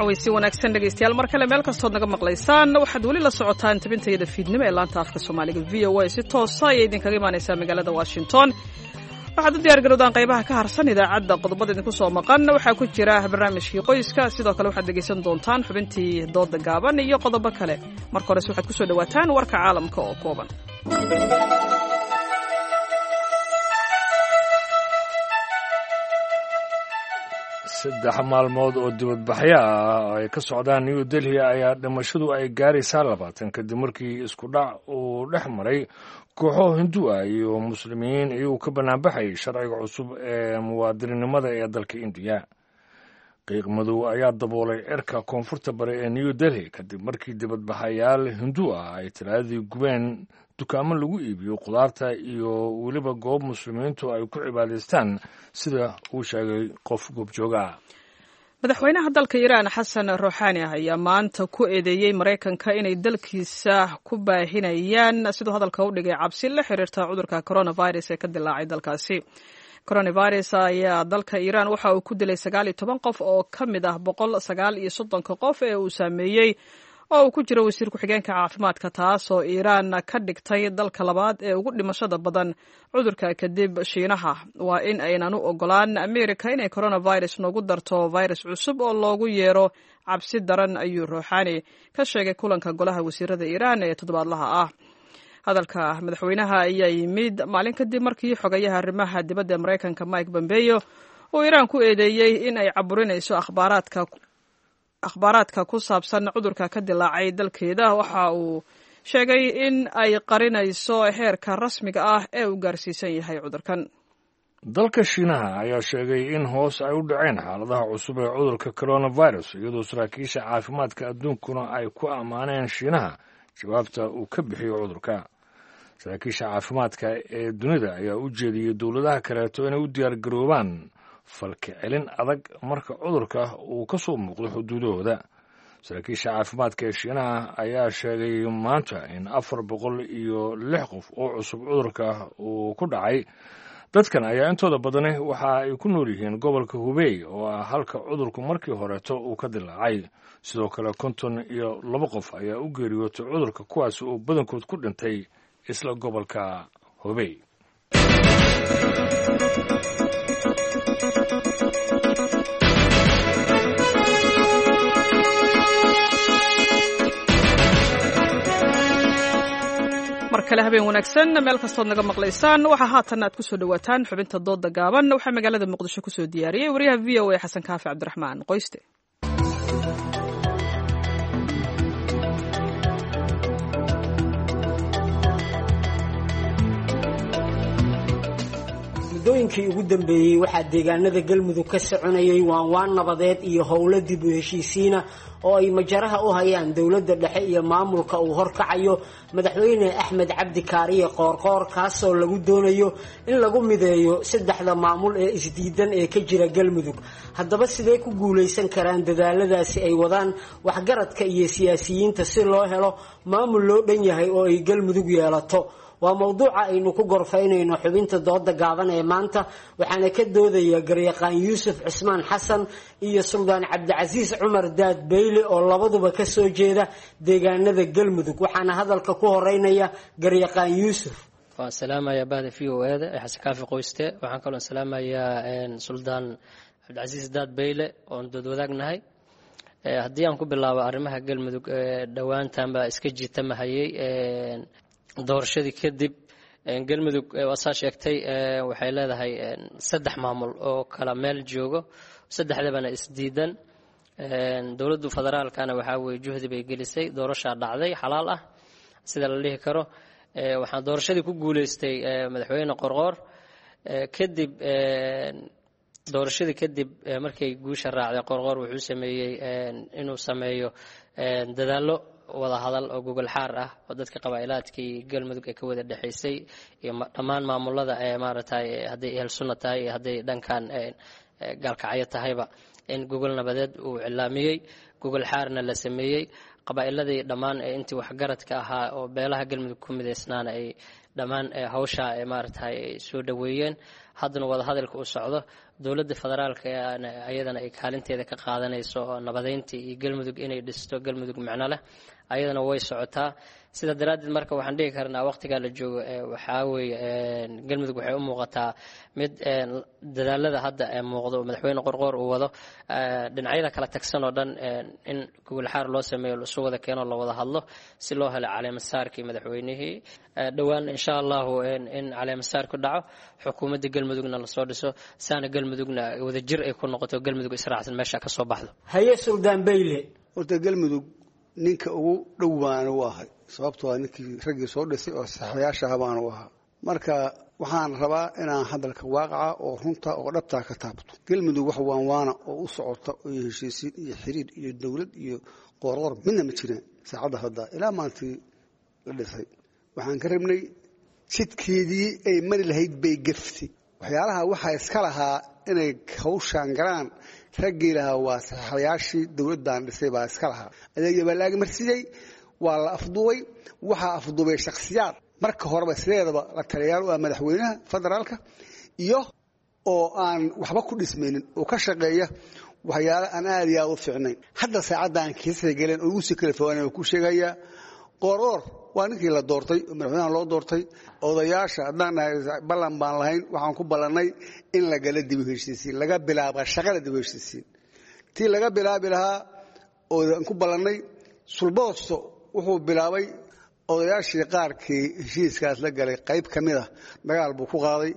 cawaysi wanaagsan dhegaystayaal mar kale meel kastood naga maqlaysaan waxaad weli la socotaan tabintayada fiidnimo ee laanta afka soomaaliga v o a si toosa ayay idinkaga imaanaysaa magaalada washington waxaad u diyaar garowdaan qaybaha ka harsan idaacadda qodobada idinku soo maqan waxaa ku jira barnaamijkii qoyska sidoo kale waxaad dhegaysan doontaan xubintii dooda gaaban iyo qodobo kale marka hores waxaad kusoo dhawaataan warka caalamka oo kooban. saddex maalmood oo dibadbaxyo ah ay ka socdaan New Delhi ayaa dhimashadu ay gaaraysaa 20 kadib markii isku dhac uu dhex maray kooxo Hindu ah iyo Muslimiin iyagoo ka banaanbaxay sharciga cusub ee muwaadiniinimada ee dalka India. qiiq madow ayaa daboolay cirka koonfurta bari ee New Delhi kadib markii dibadbaxayaal Hindu ah ay talaadii gubeen dukaamo lagu iibiyo qudaarta iyo weliba goob muslimiintu ay ku cibaadaystaan sida uu sheegay qof goobjooga. madaxweynaha dalka Iiraan Xasan Rouhani ayaa maanta ku eedeeyay Mareykanka inay dalkiisa ku baahinayaan sidoo hadalka u dhigay cabsi la xiriirta cudurka coronavirus ee ka dilaacay dalkaasi. coronavirus ayaa dalka Iiraan waxa uu ku dilay 19 qof oo ka mid ah 139 qof ee uu saameeyay oo uu ku jiro wasiir ku-xigeenka caafimaadka taas oo Iiraan ka dhigtay dalka labaad ee ugu dhimashada badan cudurka kadib Shiinaha. waa in aynan u ogolaan Ameerika inay coronavirus noogu darto virus cusub oo loogu yeero cabsi daran ayuu Rouhani ka sheegay kulanka golaha wasiirada Iiraan ee toddobaadlaha ah. hadalka madaxweynaha ayaa yimid maalin kadib markii xogayaha arrimaha dibadda Mareykanka Mike Pompeo uu Iiraan ku eedeeyay in ay caburinayso akhbaaraadka ku saabsan cudurka ka dilaacay dalkeeda. waxa uu sheegay in ay qarinayso heerka rasmiga ah ee uu gaarsiisan yahay cudurkan. dalka Shiinaha ayaa sheegay in hoos ay u dhaceen xaaladaha cusub ee cudurka coronavirus iyadoo saraakiisha caafimaadka adduunkuna ay ku ammaaneen Shiinaha jawaabta uu ka bixiyo cudurka. saraakiisha caafimaadka ee dunida ayaa u jeediyay dowladaha kaleeto inay u diyaar garoobaan falka celin adag marka cudurka uu ka soo muuqdo xuduudahooda. saraakiisha caafimaadka ee Shiinaha ayaa sheegay maanta in 406 qof oo cusub cudurka uu ku dhacay. dadkan ayaa intooda badani waxa ay ku nool yihiin gobolka Hubei oo ah halka cudurku markii horeeto uu ka dilaacay. sidoo kale 52 qof ayaa u geeriyootay cudurka kuwaas oo badankood ku dhintay isla gobolka Hubei. markale habeen wanaagsan meel kastood naga maqlaysaan waxa haatan aad ku soo dhawaataan xubinta dooda gaaban waxa magaalada Muqdisho ku soo diyaariyay wariyaha VOA Xasan Kaafi Cabdiraxmaan Qoyste. muddooyinkii ugu dambeeyey waxaa deegaanada Galmudug ka soconayay waan nabadeed iyo howlo dib u heshiisiina oo ay majaraha u hayaan dowladda dhexe iyo maamulka uu horkacayo madaxweyne Axmed Cabdi Kaariye Qoorqoor kaasoo lagu doonayo in lagu mideeyo saddexda maamul ee isdiidan ee ka jira Galmudug. haddaba sidee ku guuleysan karaan dadaaladaasi ay wadaan waxgaradka iyo siyaasiyiinta si loo helo maamul loo dhan yahay oo ay Galmudug yeelato? waa mawduuca aynu ku gorfaynayno xubinta dooda gaaban ee maanta waxaana ka doodaya garyaqaan Yuusuf Cismaan Xasan iyo Suldaan Cabdicasiis Cumar Daad Beyle oo labaduba ka soo jeeda deegaanada Galmudug. waxaana hadalka ku horeynaya garyaqaan Yuusuf. waan salaamayaa bahda VOA ee Xasan Kaafi Qoyste. waxaan kaloo salaamayaa Suldaan Cabdicasiis Daad Beyle oo dood wadaagnahay. haddii aan ku bilaabo arrimaha Galmudug dhawaantanba iska jiitamahayay doorashadii kadib Galmudug waxa sheegtay waxay leedahay 3 maamul oo kala meel joogo saddexdaba isdiidan. dowladda federaalkana waxa way juhdi bay gelisay doorasho dhacday xalaal ah sida la dhihi karo. waxaan doorashadii ku guuleystay madaxweyne Qoorqoor kadib doorashadii kadib markay guusha raacday Qoorqoor wuxuu sameeyay inuu sameeyo dadaalo wada hadal oo gogol xaar ah oo dadka qabaa'ilaadkii Galmudug ee ka wada dhaxaysay iyo dhammaan maamulada ee maaragtay haday hel sunna tahay haday dhankan gaalkacyo tahayba in gogol nabadeed uu cilaamiyay gogol xaarna la sameeyay qabaa'iladii dhammaan intii wax garadka ahaa oo beelaha Galmudug ku mideysnaana ay dhammaan hawsha maaragtay soo dhaweeyeen. haddana wada hadalka uu socdo dowladda federaalka ayadana ay kaalinteeda ka qaadanayso oo nabadeyntii iyo galmudug inay dhisto galmudug macno leh ayadana way socotaa sida daraaddeed marka waxaan dhihi karnaa waqtigaa la joogo waxaa weeye galmudug waxay u muuqataa mid dadaalada hadda muuqdo oo madaxweyne qorqoor uu wado dhinacyada kala tagsan oo dhan in gogolxaar loo sameeyo lasu wada keeno la wada hadlo si loo helo caleemasaarkii madaxweynihii dhowaan insha allahu in caleemasaarku dhaco xukuumadda galmudugna lasoo dhiso saana galmudugna wadajir ay ku noqoto galmudug israacsan meesha ka soo baxdo haye suldaan bayle horta galmudug ninka ugu dhow baanu u ahay sababtoo ninkii raggii soo dhisay oo saxayaasha baanu u ahaa marka waxaan rabaa inaan hadalka waaqaca oo runta oo dhabtaa ka taabto galmudug wax waana oo u socota oo heshiisiin iyo xiriir iyo dowlad iyo qoorqoor midna ma jiraan saacadda hadda ilaa maantii la dhisay waxaan ka rabnay jidkeedii ay mari lahayd bay gaftay waxyaalaha waxaa iska lahaa inay hawshaan galaan raggii lahaa waa saxayaashii dowladdan dhisay baa iska lahaa adeegya baa la agmarsiiyey waa la afduubay waxaa afduubay shakhsiyaad marka horeba sideedaba la taliyaal u ah madaxweynaha federaalka iyo oo aan waxba ku dhismaynin oo ka shaqeeya waxyaale aan aad iyo aad u fiicnayn hadda saacadda aan kiisay galeen oo ugu sii kala fogaanay oo ku sheegayaa qoorqoor waa ninkii la doortay oo madaxweynaha loo doortay odayaasha haddaan nahay ballan baan lahayn waxaan ku ballannay in la gala dib u heshiisiin laga bilaaba shaqada dib u heshiisiin tii laga bilaabi lahaa oo aan ku ballannay sulboosto wuxuu bilaabay odayaashii qaarkii heshiiskaas la galay qayb ka mid ah dagaal buu ku qaaday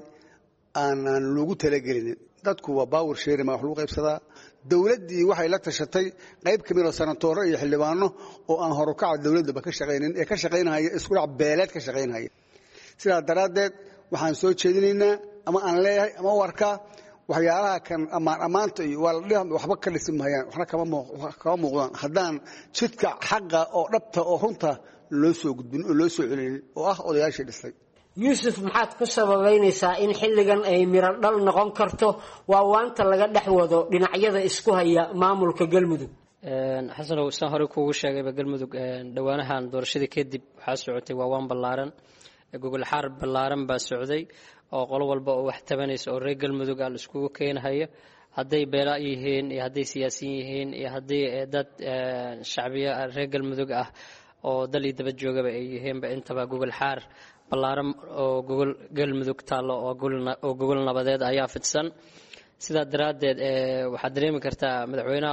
aanaan loogu talagelinin dadku waa baawar sheeri ma wax lagu qaybsadaa dowladdii waxay la tashatay qayb ka mid oo sanatooro iyo xildhibaano oo aan horukaca dowladdaba ka shaqaynin ee ka shaqaynahaya isku dhac beeleed ka shaqaynahaya sidaa daraaddeed waxaan soo jeedinaynaa ama aan leeyahay ama u arkaa waxyaalaha kan ammaanta iyo waa la waxba ka dhisi mahayaan waxna kama muuqdaan haddaan jidka xaqa oo dhabta oo runta loo soo gudbin oo loo soo celinin oo ah odayaashii dhisay yuusuf maxaad ku sababaynaysaa in xilligan ay miro dhal noqon karto waa waanta laga dhex wado dhinacyada isku haya maamulka galmudug xasanow saan horey kuugu sheegayba galmudug dhowaanahan doorashadii kadib waxaa socotay waa waan ballaaran gogol xaar ballaaran baa socday oo qolo walba oo wax tabanaysa oo reer galmudug ah la iskugu keenayo hadday beela yihiin iyo hadday siyaasiyiin yihiin iyo haddii dad shacbiya reer galmudug ah oo dal iyo daba joogaba ay yihiinba intaba gogol xaar ballaaran oo gogol galmudug taallo oo gogol nabadeed ayaa fidsan sidaa daraaddeed waxaad dareemi kartaa madaxweyne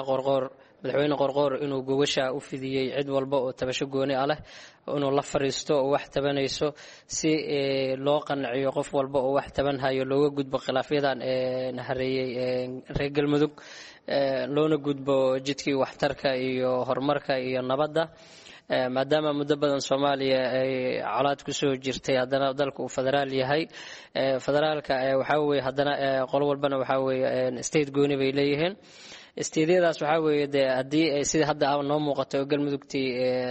qorqoor inuu gogasha u fidiyey cid walba oo tabasho gooni ah leh inuu la fariisto oo wax tabanayso si loo qanciyo qof walba oo wax tabanhayo looga gudbo khilaafyadan hareeyey reer galmudug loona gudbo jidkii waxtarka iyo horumarka iyo nabadda maadaama muddo badan Soomaaliya ay calaad ku soo jirtay haddana dalku uu federaal yahay federaalka waxa weeye haddana qolo walbana waxa weeye state gooni bay leeyihiin steedyadaas waxa weeye haddii sida hadda noo muuqato galmudugtii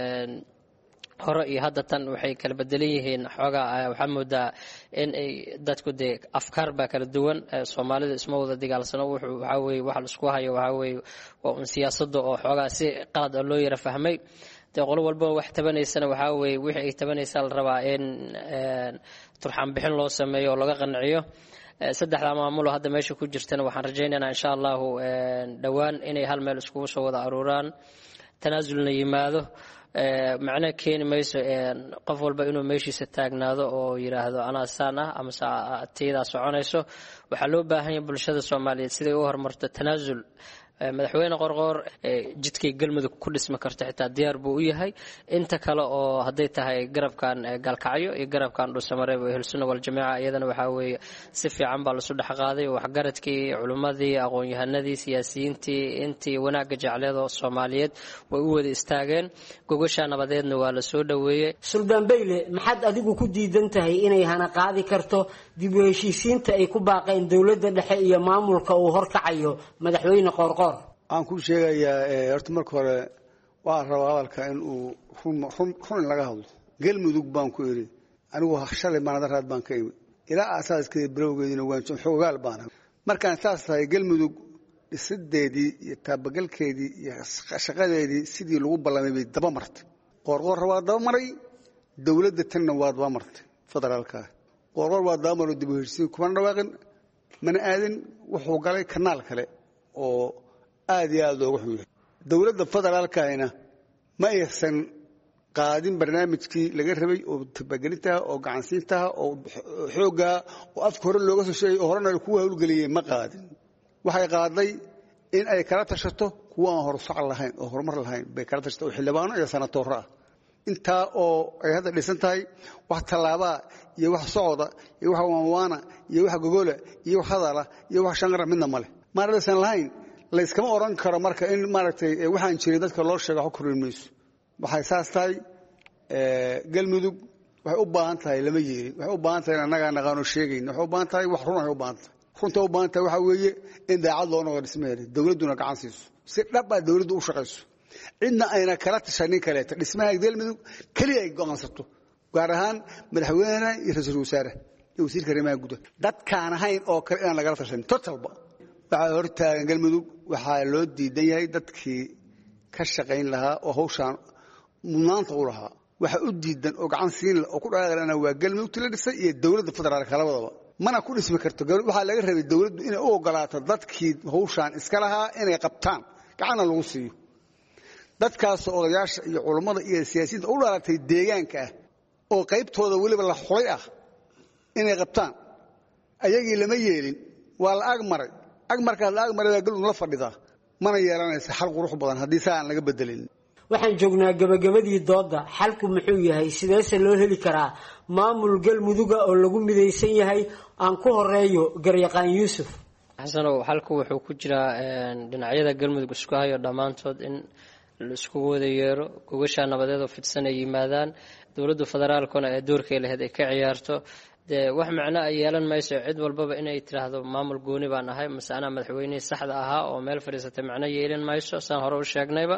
hore iyo hadda tan waxay kala bedelan yihiin xoogaa waxaa moodaa in ay dadku dee afkaar baa kala duwan Soomaalida isma wada dagaalsano waxa weeye waxa la isku hayo waxa weeye waa siyaasadda oo xoogaa si qalad ah loo yara fahmay qolo walba wax tabanaysana waxa weeye wixii ay tabanaysaa la rabaa in turxaan bixin loo sameeyo oo laga qanciyo saddexda maamulo hadda meesha ku jirtana waxaan rajaynaynaa insha Allah dhawaan inay hal meel iskugu soo wada aruuraan tanaasulna yimaado macna keeni mayso qof walba inuu meeshiisa taagnaado oo yiraahdo ana saana ama saacadteeda soconayso waxa loo baahan yahay bulshada Soomaaliyeed siday u horumarto tanaasul madaxweyne qorqoor jidkii galmudug ku dhisma karto xitaa diyaar buu u yahay inta kale oo haday tahay garabkan galkacyo iyo garabkan dhuusamareeb ee Hilsuna wal Jamiica iyadana waxa weeye si fiican baa la soo dhaxqaaday wax garadkii culimadii aqoon-yahanadii siyaasiyiintii intii wanaaga jecleedo Soomaaliyeed way u wada istaageen gogosha nabadeedna waa la soo dhaweeyay Suldaan Bayle maxaad adigu ku diidan tahay inay hana qaadi karto dib u heshiisiinta ay ku baaqeen dawladda dhexe iyo maamulka uu horkacayo madaxweyne qorqoor aan ku sheegayaa horta marka hore waa rabaa hadalka in uu run laga hadlo galmudug baan ku iri anigu shalay maanadaraad baan ka imi ilaa aasaaskii bilowgeedina waan xoogaal baan markaan saas tahay galmudug dhisadeedii iyo taabagalkeedii iyo shaqadeedii sidii lagu ballamay bay daba martay qorqor waa daba maray dawladda tanna waa daba martay federaalka qorqor waa daba maray dib u heshiisiin kuma dhawaaqin mana aadin wuxuu galay kanaal kale oo aad iyo aad looga xun yahay dowladda federaalkayna ma aysan qaadin barnaamijkii laga rabay oo tabagelintaha oo gacansiintaha oo xooggaa oo afka hore looga soo sheegay oo horena kuwa hawlgeliyey ma qaadin waxay qaaday in ay kala tashato kuwa aan horsac lahayn oo horumar lahayn bay kala tashato oo xildhibaano iyo sanatooro ah intaa oo ay hadda dhisan tahay wax tallaabaa iyo wax socda iyo wax waanwaana iyo wax gogola iyo wax hadala iyo wax shanqara midna male maana aysan lahayn layskama oran karo marka in maaragtay waxaan jiray dadka loo sheego wax korin mayso waxay saas tahay galmudug waxay u baahan tahay lama yeelin waxay u baahan tahay in annagaa naqaano sheegayn waxay u baahan tahay wax run ay u baahan tahay runta u baahan tahay waxaa weeye in daacad loo noqdo dhismaheeda dowladduna gacan siiso si dhab ah dowladdu u shaqayso cidna ayna kala tashanin kaleeta dhismaha galmudug keliya ay go'aansato gaar ahaan madaxweynaha iyo ra-iisul wasaare iyo wasiirka arrimaha gudaha dadkaan ahayn oo kale inaan lagala tashanin totalba waxaa hortaagan galmudug waxaa loo diidan yahay dadkii ka shaqayn lahaa oo hawshaan mudnaanta u lahaa waxa u diidan oo gacan siin oo ku dhaqaaqana waa galmudug la dhisay iyo dowladda federaalka labadaba mana ku dhismi karto waxaa laga rabay dowladdu inay u ogolaato dadkii hawshaan iska lahaa inay qabtaan gacanna lagu siiyo dadkaasoo odayaasha iyo culammada iyo siyaasiyiinta u dhalatay deegaanka ah oo qaybtooda weliba la xulay ah inay qabtaan ayagii lama yeelin waa la agmaray agmarkaas la agmaray waa galmudug la fadhidaa mana yeelanaysa xal qurux badan haddii saa aan laga bedelin waxaan joognaa gabagabadii doodda xalku muxuu yahay sideese loo heli karaa maamul galmuduga oo lagu midaysan yahay aan ku horeeyo garyaqaan yuusuf xasanow xalku wuxuu ku jiraa dhinacyada galmudug isku hayo dhammaantood in la iskugu wada yeero gogashaa nabadeed oo fidsan ay yimaadaan dowladda federaalkuna ee doorkay lahayd ay ka ciyaarto dee wax macno ay yeelan mayso cid walbaba inay tiraahdo maamul gooni baan ahay mase anaa madaxweynihii saxda ahaa oo meel fadhiisatay macno yeelan mayso saan hore u sheegnayba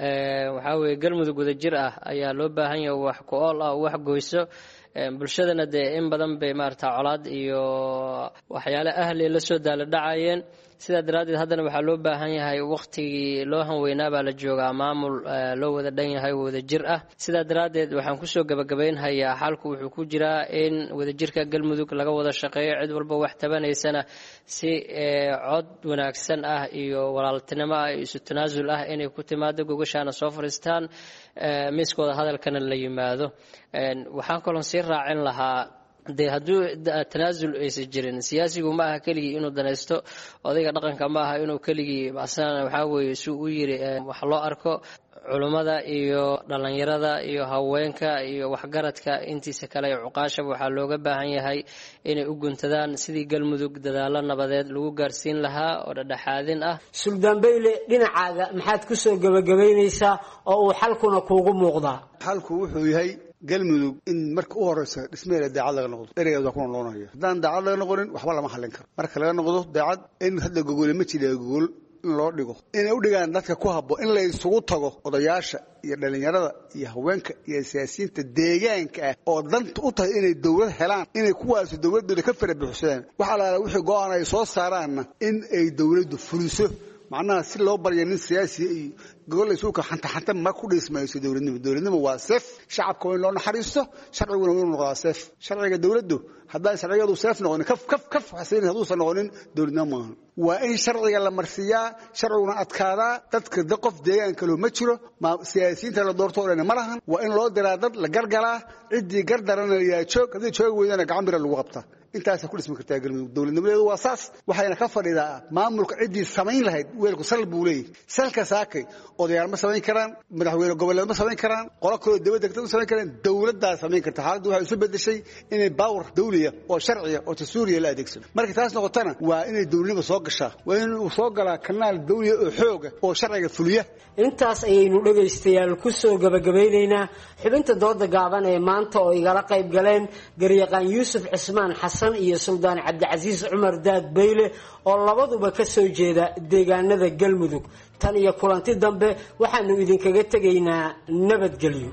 waxaa weeye galmudug wadajir ah ayaa loo baahan yahay wax ku ool ah wax goyso bulshadana dee in badan bay maarata colaad iyo waxyaale ahli la soo daala dhacayeen sidaa daraaddeed haddana waxaa loo baahan yahay wakhtigii loo hanweynaa baa la joogaa maamul loo wada dhan yahay wadajir ah sidaa daraaddeed waxaan kusoo gabagabaynhayaa xalku wuxuu ku jiraa in wadajirka galmudug laga wada shaqeeyo cid walba wax tabanaysana si cod wanaagsan ah iyo walaaltinimo ah iyo isu tanaasul ah inay ku timaado gogashaana soo fadhiistaan miiskooda hadalkana la yimaado waxaan kaloon sii raacin lahaa dee hadduu tanaasul aysan jirin siyaasigu ma aha keligii inuu danaysto odayga dhaqanka ma aha inuu keligii asana waxaa weeye si u yiri wax loo arko culummada iyo dhallinyarada iyo haweenka iyo waxgaradka intiisa kale ee cuqaashaba waxaa looga baahan yahay inay u guntadaan sidii galmudug dadaalo nabadeed lagu gaarsiin lahaa oo dhadhexaadin ah suldaan beyle dhinacaaga maxaad ku soo gabagabaynaysaa oo uu xalkuna kuugu muuqdaa xalku wuxuu yahay galmudug in marka u horeysa dhismaheeda daacad laga noqdo ereygeeda waa kuna loonaya haddaan daacad laga noqonin waxba lama hallin karo marka laga noqdo daacad in hadda gogole ma jira gogol in loo dhigo inay u dhigaan dadka ku habbo in la isugu tago odayaasha iyo dhallinyarada iyo haweenka iyo siyaasiyiinta deegaanka ah oo danta u tahay inay dowlad helaan inay kuwaasi dowladooda ka fara buuxsadaan waxa la wixii go'aan ay soo saaraanna in ay dowladdu fuliso macnaha si loo baryo nin siyaasi iyo gogol isuuka xanta ma ku dhismayso dowladnimo waa seef shacabka waa in loo naxariisto sharciguna waa inuu noqdaa seef sharciga dowladdu haddaan sharcigadu seef noqonin kaf xasiin hadduusan noqonin dowladnimo maahan waa in sharciga la marsiiyaa sharciguna adkaadaa dadka qof deegaan kaloo ma jiro siyaasiyiinta la doorto oo dhan ma lahan waa in loo diraa dad la gargalaa ciddii gardarana yaa joog haddii joogi weydana gacan bira lagu qabtaa intaasa ku dhismi kartaa galmudug dowladnimadeedu waa saas waxayna ka fadhidaa maamulka ciddii samayn lahayd weelku sal buu leeyahy salka saakay odayaal ma samayn karaan madaxweyne goboleed ma samayn karaan qolo kaloo dibadda ma samayn karaan dowladdaa samayn karta xaaladdu waxay isu bedeshay inay baawar dawliya oo sharciya oo tasuuriya la adeegsado markay taas noqotana waa inay dowladnimo soo gashaa waa inuu soo galaa kanaal dawliya oo xooga oo sharciga fuliya intaas ayaynu dhegaystayaal ku soo gabagabaynaynaa xubinta dooda gaaban ee maanta oo igala qayb galeen garyaqaan yuusuf cismaan xasan iyo suldaan cabdicasiis cumar daad beyle oo labaduba ka soo jeeda deegaanada galmudug tan iyo kulanti dambe waxaanu idinkaga tegaynaa nabadgelyo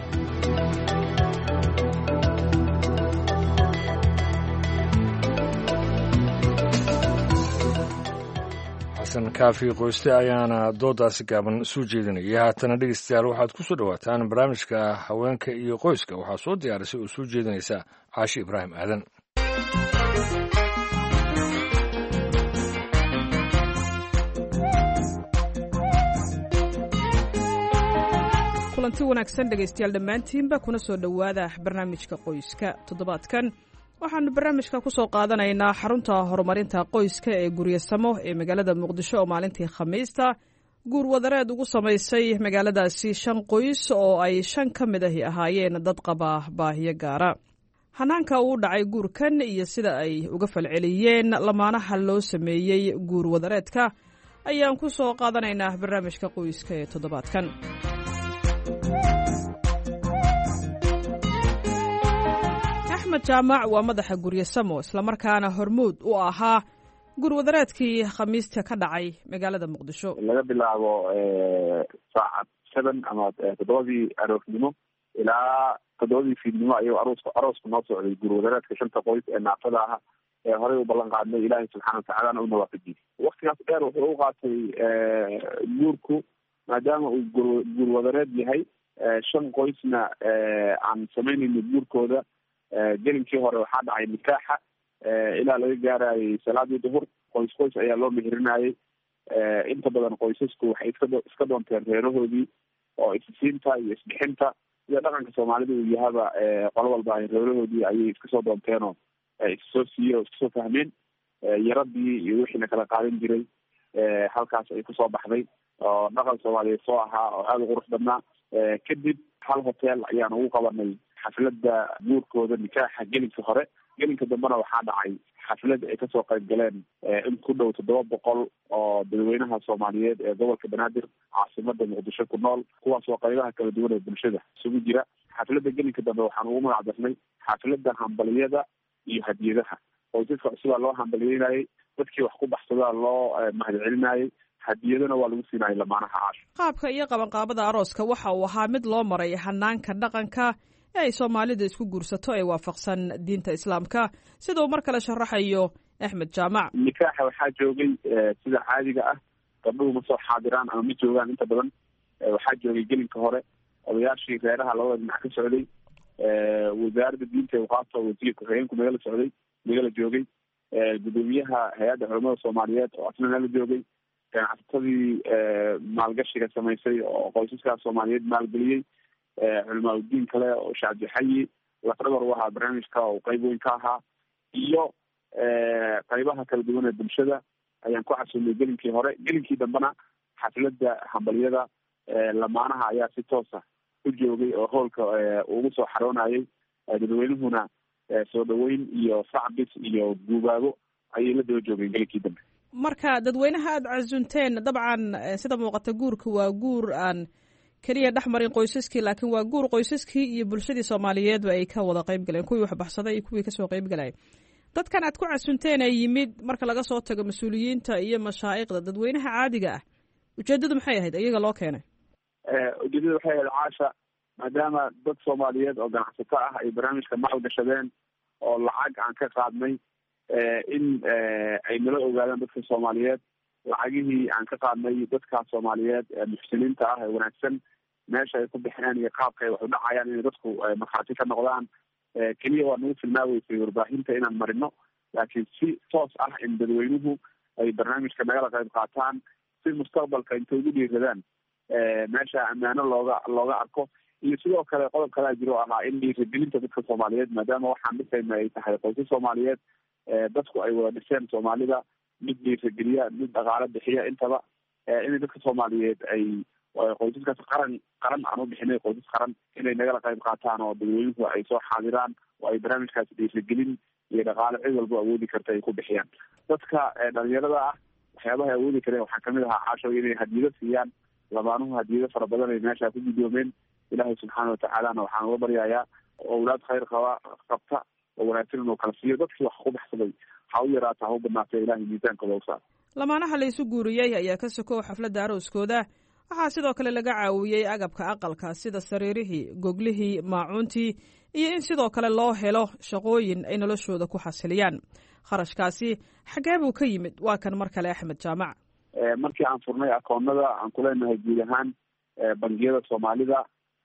xasan kaafi qoyste ayaana doodaasi gaaban soo jeedinaya haatana dhegeystayaal waxaad ku soo dhawaataan barnaamijka haweenka iyo qoyska waxaa soo diyaarisay oo soo jeedinaysa caashi ibraahim aadan kulanti wanaagsan dhegaystayaal dhammaantiinba kuna soo dhowaada barnaamijka qoyska toddobaadkan waxaanu barnaamijka ku soo qaadanaynaa xarunta horumarinta qoyska ee guryasamo ee magaalada muqdisho oo maalintii khamiista guur wadareed ugu samaysay magaaladaasi 5 qoys oo ay 5 ka mid ahi ahaayeen dad qaba baahiyo gaara. hanaanka uu dhacay guurkan iyo sida ay uga falceliyeen lamaanaha loo sameeyey guur wadareedka ayaan ku soo qaadanaynaa barnaamijka qoyska ee toddobaadkan. axmed jaamac waa madaxa guryasamo islamarkaana hormuud u ahaa gurwadareedkii khamiista ka dhacay magaalada muqdisho. laga bilaabo saacad 7 ama 7 aroornimo ilaa 7 fiidnimo ayuu aroosku noo socday gurwadareedka 5 qoys ee naafada ah ee horey u ballan qaadnay ilaahay subxaana watacaala u nawaafajiyey. waqtigaas dheer wuxuu u qaatay guurku maadaama uu gurwadareed yahay 5 qoysna aan samaynayno guurkooda. gelinkii hore waxaa dhacay nikaaxa ilaa laga gaarayay salaadii duhur. qoys ayaa loo meherinayay. inta badan qoysasku waxay iska doonteen reerahoodii oo isisiinta iyo isbixinta sida dhaqanka soomaalida uu yahaba qolo walba reerahoodii ayay iska soo doonteenoo issoo siiyey oo iskasoo fahmeen. yaradii iyo wixiina kala qaadan jiray halkaas ay kusoo baxday oo dhaqan soomaaliyeed soo ahaa oo aada u qurux badnaa. kadib hal hotel ayaan ugu qabanay xaflada guurkooda nikaaxa gelinka hore. gelinka dambena waxaa dhacay xaflad ay kasoo qayb galeen in ku dhow 700 oo dadweynaha soomaaliyeed ee gobolka banaadir caasimada muqdisho ku nool, kuwaasoo qaybaha kala duwan ee bulshada isugu jira. xaflada gelinka dambe waxaan ugu magac darnay xaflada hambaliyada iyo hadiyadaha. qoysaska cusubaa loo hambaliyeynayay, dadkii wax ku baxsadaa loo mahadcelinayay, hadiyadana waa lagu siinayay lamaanaha caasho. qaabka iyo qabanqaabada arooska waxa uu ahaa mid loo maray hanaanka dhaqanka ee ay soomaalida isku guursato ee waafaqsan diinta islaamka, sida uu mar kale sharaxayo axmed jaamac. nikaaxa waxaa joogay sida caadiga ah, gabdhuhu ma soo xaadiraan ama ma joogaan inta badan. waxaa joogay gelinka hore odayaashii reeraha labada dhinac ka socday, wasaaradda diinta uqaabta wasiir ku-xigeenku nagala socday, nagala joogay, gudoomiyaha hay-adda culamada soomaaliyeed oo asna nala joogay, ganacsatadii maalgashiga samaysay oo qoysaskaas soomaaliyeed maalgeliyey, culamaa udiin kale oo shacabdixayi lafdhabar u ahaa barnaamijka oo qayb weyn ka ahaa, iyo qaybaha kala duwan ee bulshada ayaan ku casuumay gelinkii hore. gelinkii dambena xaflada hambaliyada lamaanaha ayaa si toosa u joogay oo hoolka ugu soo xaroonayay. dadweynuhuna soo dhaweyn iyo sacbis iyo guubaabo ayay la daba joogeen gelinkii dambe. marka dadweynaha aada casunteen dabcan sida muuqata guurka waa guur aan keliya dhex marin qoysaskii, laakiin waa guur qoysaskii iyo bulshadii soomaaliyeedba ay ka wada qayb galeen, kuwii waxbaxsaday iyo kuwii kasoo qayb galay. dadkan aad ku casunteen ee yimid marka laga soo tago mas-uuliyiinta iyo mashaa'iqda, dadweynaha caadiga ah, ujeedadu maxay ahayd iyaga loo keenay? ujeedada waxay ahayd caasha, maadaama dad soomaaliyeed oo ganacsato ah ay barnaamijka maalgashadeen oo lacag aan ka qaadnay in ay nala ogaadaan dadka soomaaliyeed. lacagihii aan ka qaadnay dadkaas soomaaliyeed muxsiniinta ah ee wanaagsan, meesha ay ku bixineen iyo qaabka ay wax u dhacayaan inay dadku markhaati ka noqdaan. keliya waa nagu filmaaweysay warbaahinta inaan marino, laakiin si toos ah in dadweynuhu ay barnaamijka nagala qayb qaataan si mustaqbalka intay ugu dhiiradaan meesha ammaano looga arko. iyo sidoo kale qodob kalea jiro ahaa in dhiiragelinta dadka soomaaliyeed, maadaama waxaan dhisayna ay tahay qoysas soomaaliyeed, dadku ay wada dhiseen soomaalida, mid dhiirageliya, mid dhaqaalo bixiya, intaba inay dadka soomaaliyeed ay qoysaskaas qaran aan u bixinay qoysas qaran inay nagala qayb qaataan oo dadweynuhu ay soo xaadiraan oo ay barnaamijkaas dhiiragelin iyo dhaqaalo cid walba awoodi karta ay ku bixiyaan. dadka dhalinyarada ah waxyaabaha ay awoodi kareen waxaa kamid ahaa caasho inay hadiyado siiyaan. lamaanuhu hadiyado fara badan ay meesha ku guddoomeen. ilaahay subxaana watacaalana waxaan uga baryayaa owlaad khayr qabta oo wanaagsan inuu kala siiyo. dadkii wax ku baxsaday ha u yaraata ha u badnaatay ilaahay miisaankooda usaar. lamaanaha la isu guuriyey ayaa ka sokow xafladda arooskooda waxaa sidoo kale laga caawiyey agabka aqalka sida sariirihii, goglihii, maacuuntii iyo in sidoo kale loo helo shaqooyin ay noloshooda ku xasiliyaan. kharashkaasi xaggee buu ka yimid? waa kan mar kale axmed jaamac. markii aan furnay akoonada aan ku leenahay guud ahaan bangiyada soomaalida,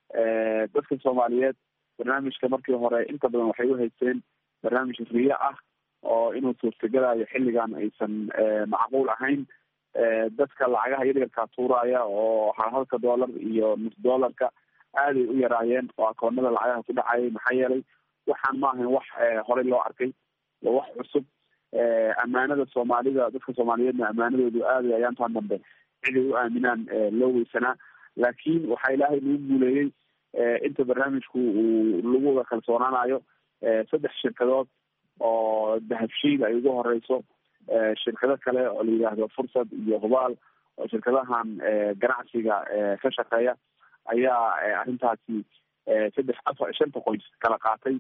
dadka soomaaliyeed barnaamijka markii hore inta badan waxay u haysteen barnaamij riya ah oo inuu suurtagelayo xilligan aysan macquul ahayn. dadka lacagaha yaryarkaa tuuraya oo halka dollar iyo nus dollarka aaday u yaraayeen oo akoonada lacagaha ku dhacayay. maxaa yeelay waxaan ma ahayn wax horey loo arkay, waa wax cusub. ammaanada soomaalida, dadka soomaaliyeedna ammaanadoodu aaday ayaantaan dambe ciday u aaminaan loo weysanaa. laakiin waxaa ilaahay lagu guuleeyey inta barnaamijku uu lagu wada kalsoonaanayo 3 shirkadood oo dahabshiil ay ugu horeyso, shirkado kale oo la yidhaahdo fursad iyo hubaal oo shirkadahan ganacsiga ka shaqeeya ayaa arrintaasi 5 qoys kala qaatay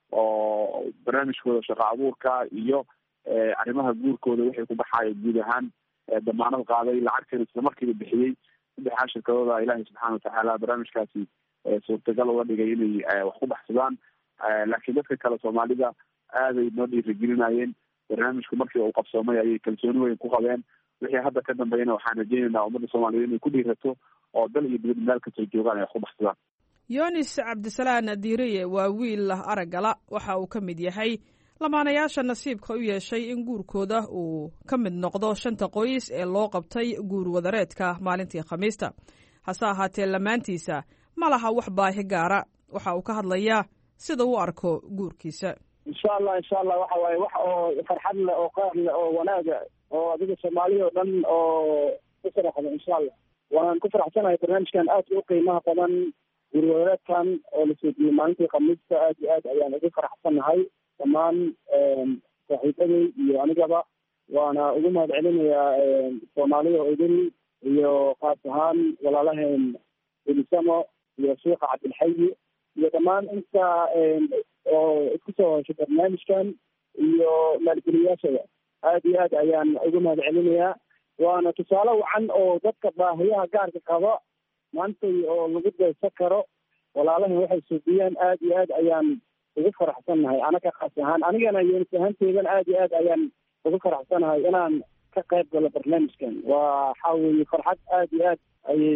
oo barnaamijkooda shaqo abuurka iyo arrimaha guurkooda waxay ku baxaaya guud ahaan damaanad qaaday, lacagteeda isla markiiba bixiyey. 3 shirkadooda ilaahay subxaana watacaala barnaamijkaasi suurtagal uga dhigay inay wax ku baxsadaan. laakiin dadka kale soomaalida aaday noo dhiirigelinayeen. barnaamijku markii uu qabsoomay ayay kalsooni weyn ku qabeen. wixii hadda ka dambeeyana waxaan rajeynaynaa ummadda soomaaliyeed inay ku dhiirato oo dal iyo dibad meel kastoo joogaan ay wax ku baxsadaan. yunis cabdisalaan diiriye waa wiil araggala. waxa uu ka mid yahay lamaanayaasha nasiibka u yeeshay in guurkooda uu ka mid noqdo 5 qoys ee loo qabtay guur wadareedka maalintii Khamiista. hase ahaatee lamaantiisa ma laha wax baahi gaara. waxa uu ka hadlayaa sida uu arko guurkiisa. insha allah waxa waaye wax oo farxad leh oo qaar leh oo wanaaga oo adiga Soomaaliya oo dhan oo ku faraxda. insha allah waan ku faraxsanahay barnaamijkan aad u qiimaha badan, guur wadareedkan oo la soo diiyay maalintii Khamiista. aad iyo aad ayaan ugu faraxsanahay dhammaan saaxiibaday iyo anigaba. waana ugu mahad celinayaa Soomaaliya oo idin iyo qaas ahaan walaalaheen Elisamo iyo Sheekha Cabdilxayi iyo dhammaan inta oo isku soo heshay barnaamijkan iyo maalgeliyaashada. aad iyo aad ayaan ugu mahad celinayaa. waana tusaale wacan oo dadka baahiyaha gaarka qaba maanta oo lagu daysan karo. walaalaheen waxay suubiyeen. aad iyo aad ayaan ugu faraxsanahay anaga qaas ahaan. anigana yunis ahaanteedana aad iyo aad ayaan ugu faraxsanahay inaan ka qayb galo barnaamijkan. waxaa weeye farxad aad iyo aad ayay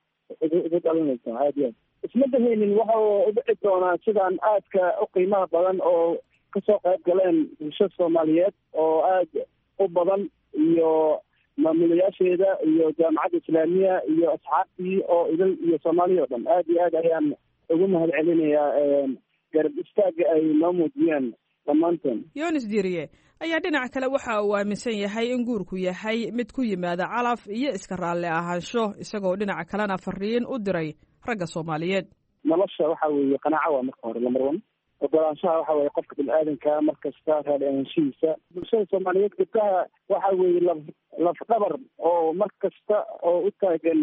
ugu dhalinaysaa. aad iyo aad isma dahaynin waxa u dhici doonaa sidaan aadka u qiimaha badan oo kasoo qayb galeen bulshada Soomaaliyeed oo aad u badan iyo maamulayaasheeda iyo jaamacadda islaamiya iyo asxaabtii oo idil iyo Soomaaliya oo dhan. aad iyo aad ayaan ugu mahad celinayaa garab istaaga ay noo muujiyeen dhammaanteen. yunis diiriye ayaa dhinac kale waxa uu aaminsan yahay in guurku yahay mid ku yimaada calaf iyo iska raalli ahaansho, isagoo dhinaca kalena fariin u diray ragga Soomaaliyeed. nolosha waxa weeye qanaaco waa marka hore lambar 1. ogolaanshaha waxa weeye qofka bini'aadanka markasta raalli ahaanshihiisa. bulshada Soomaaliyeed gabdhaha waxa weeye laf dhabar oo markasta oo u taagan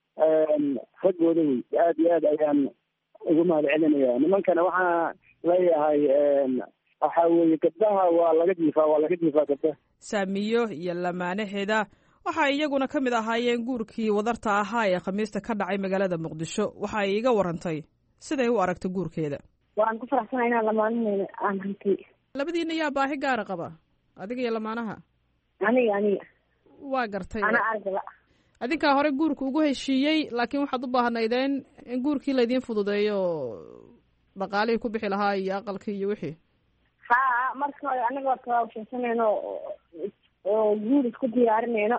raggooda wey. aad iyo aad ayaan ugu mahad celinayaa. nimankana waxaa leeyahay waxa weeye gabdhaha waa laga jiifaa gabdhaha. saamiyo iyo lamaanaheeda waxa iyaguna ka mid ahaayeen guurkii wadarta ahaa ee Khamiista ka dhacay magaalada Muqdisho. waxa ay iga warantay siday u aragtay guurkeeda. waan ku faraxsanahay inaan lamaanaheeda aan hantay. labadiina yaa baahi gaara qaba, adiga iyo lamaanaha? aniga waa gartay. ana argala adinkaa hore guurka ugu heshiiyey, laakiin waxaad u baahnaydeen in guurkii laydin fududeeyo dhaqaalihii ku bixi lahaa iyo aqalkii iyo wixii. ha marka hore anagoo tawaabshansanayno oo guur isku diyaarinayno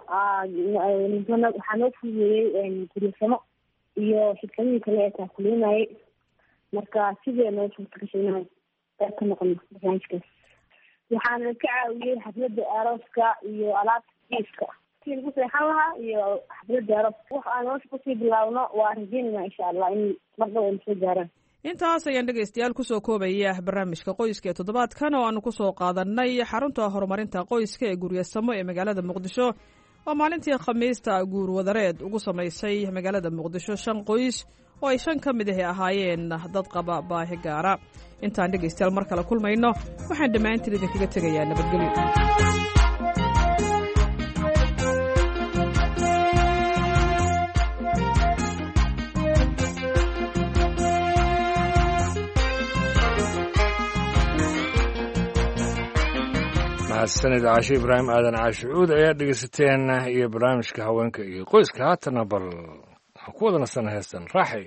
waxaa noo fududeeyey guryasamo iyo shirkadihii kale ee taakulinayay. marka sidee noo suurta gashay inaan qayb ka noqono barnaamijkaas. waxaana ka caawiyey xafladda arooska iyo alaabta jiifka kii lagu seexan lahaa iyo xafladda arooska. wax aan nolosha kusii bilaabno waa rajeynayna insha allah in mar dhow ayna soo gaaraan. intaas ayaan dhegaystayaal kusoo koobaya barnaamijka qoyska ee toddobaadkan oo aanu kusoo qaadanay xarunta horumarinta qoyska ee guryasamo ee magaalada Muqdisho oo maalintii Khamiista guur wadareed ugu samaysay magaalada Muqdisho 5 qoys oo ay 5 ka mid ah ahaayeen dad qaba baahi gaara. intaan dhegaystayaal mar kale kulmayno waxaan dhammaantiin idinkaga tegayaa nabadgelyo. mahadsanid caashe ibraahim aadan caashe cuud ayaa dhegaysateen iyo barnaamijka haweenka iyo qoyska. haatana bal waxaan ku wada nasana heestan raaxay.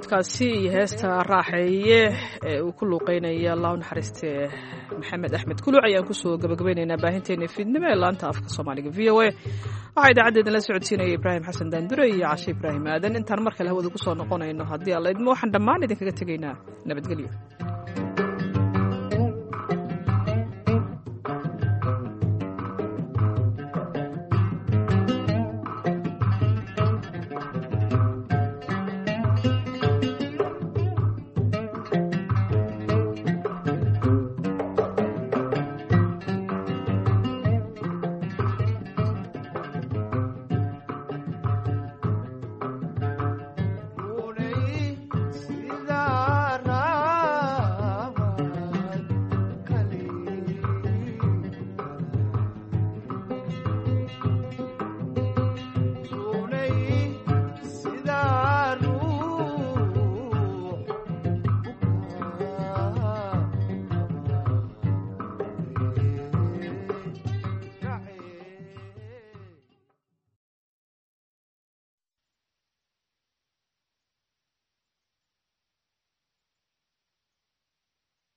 codkaasi iyo heesta raaxeeye ee uu ku luuqeynaya allah u naxariiste maxamed axmed kuluc ayaan kusoo gabagabaynaynaa baahinteena fiidnimo ee laanta afka soomaaliga v o a waxaa idaacadeedna la socodsiinaya ibraahim xasan daandure iyo cashe ibraahim aadan intaan mar kale hawada kusoo noqonayno haddii alla idmo waxaan dhammaan idinkaga tegaynaa nabadgelyo.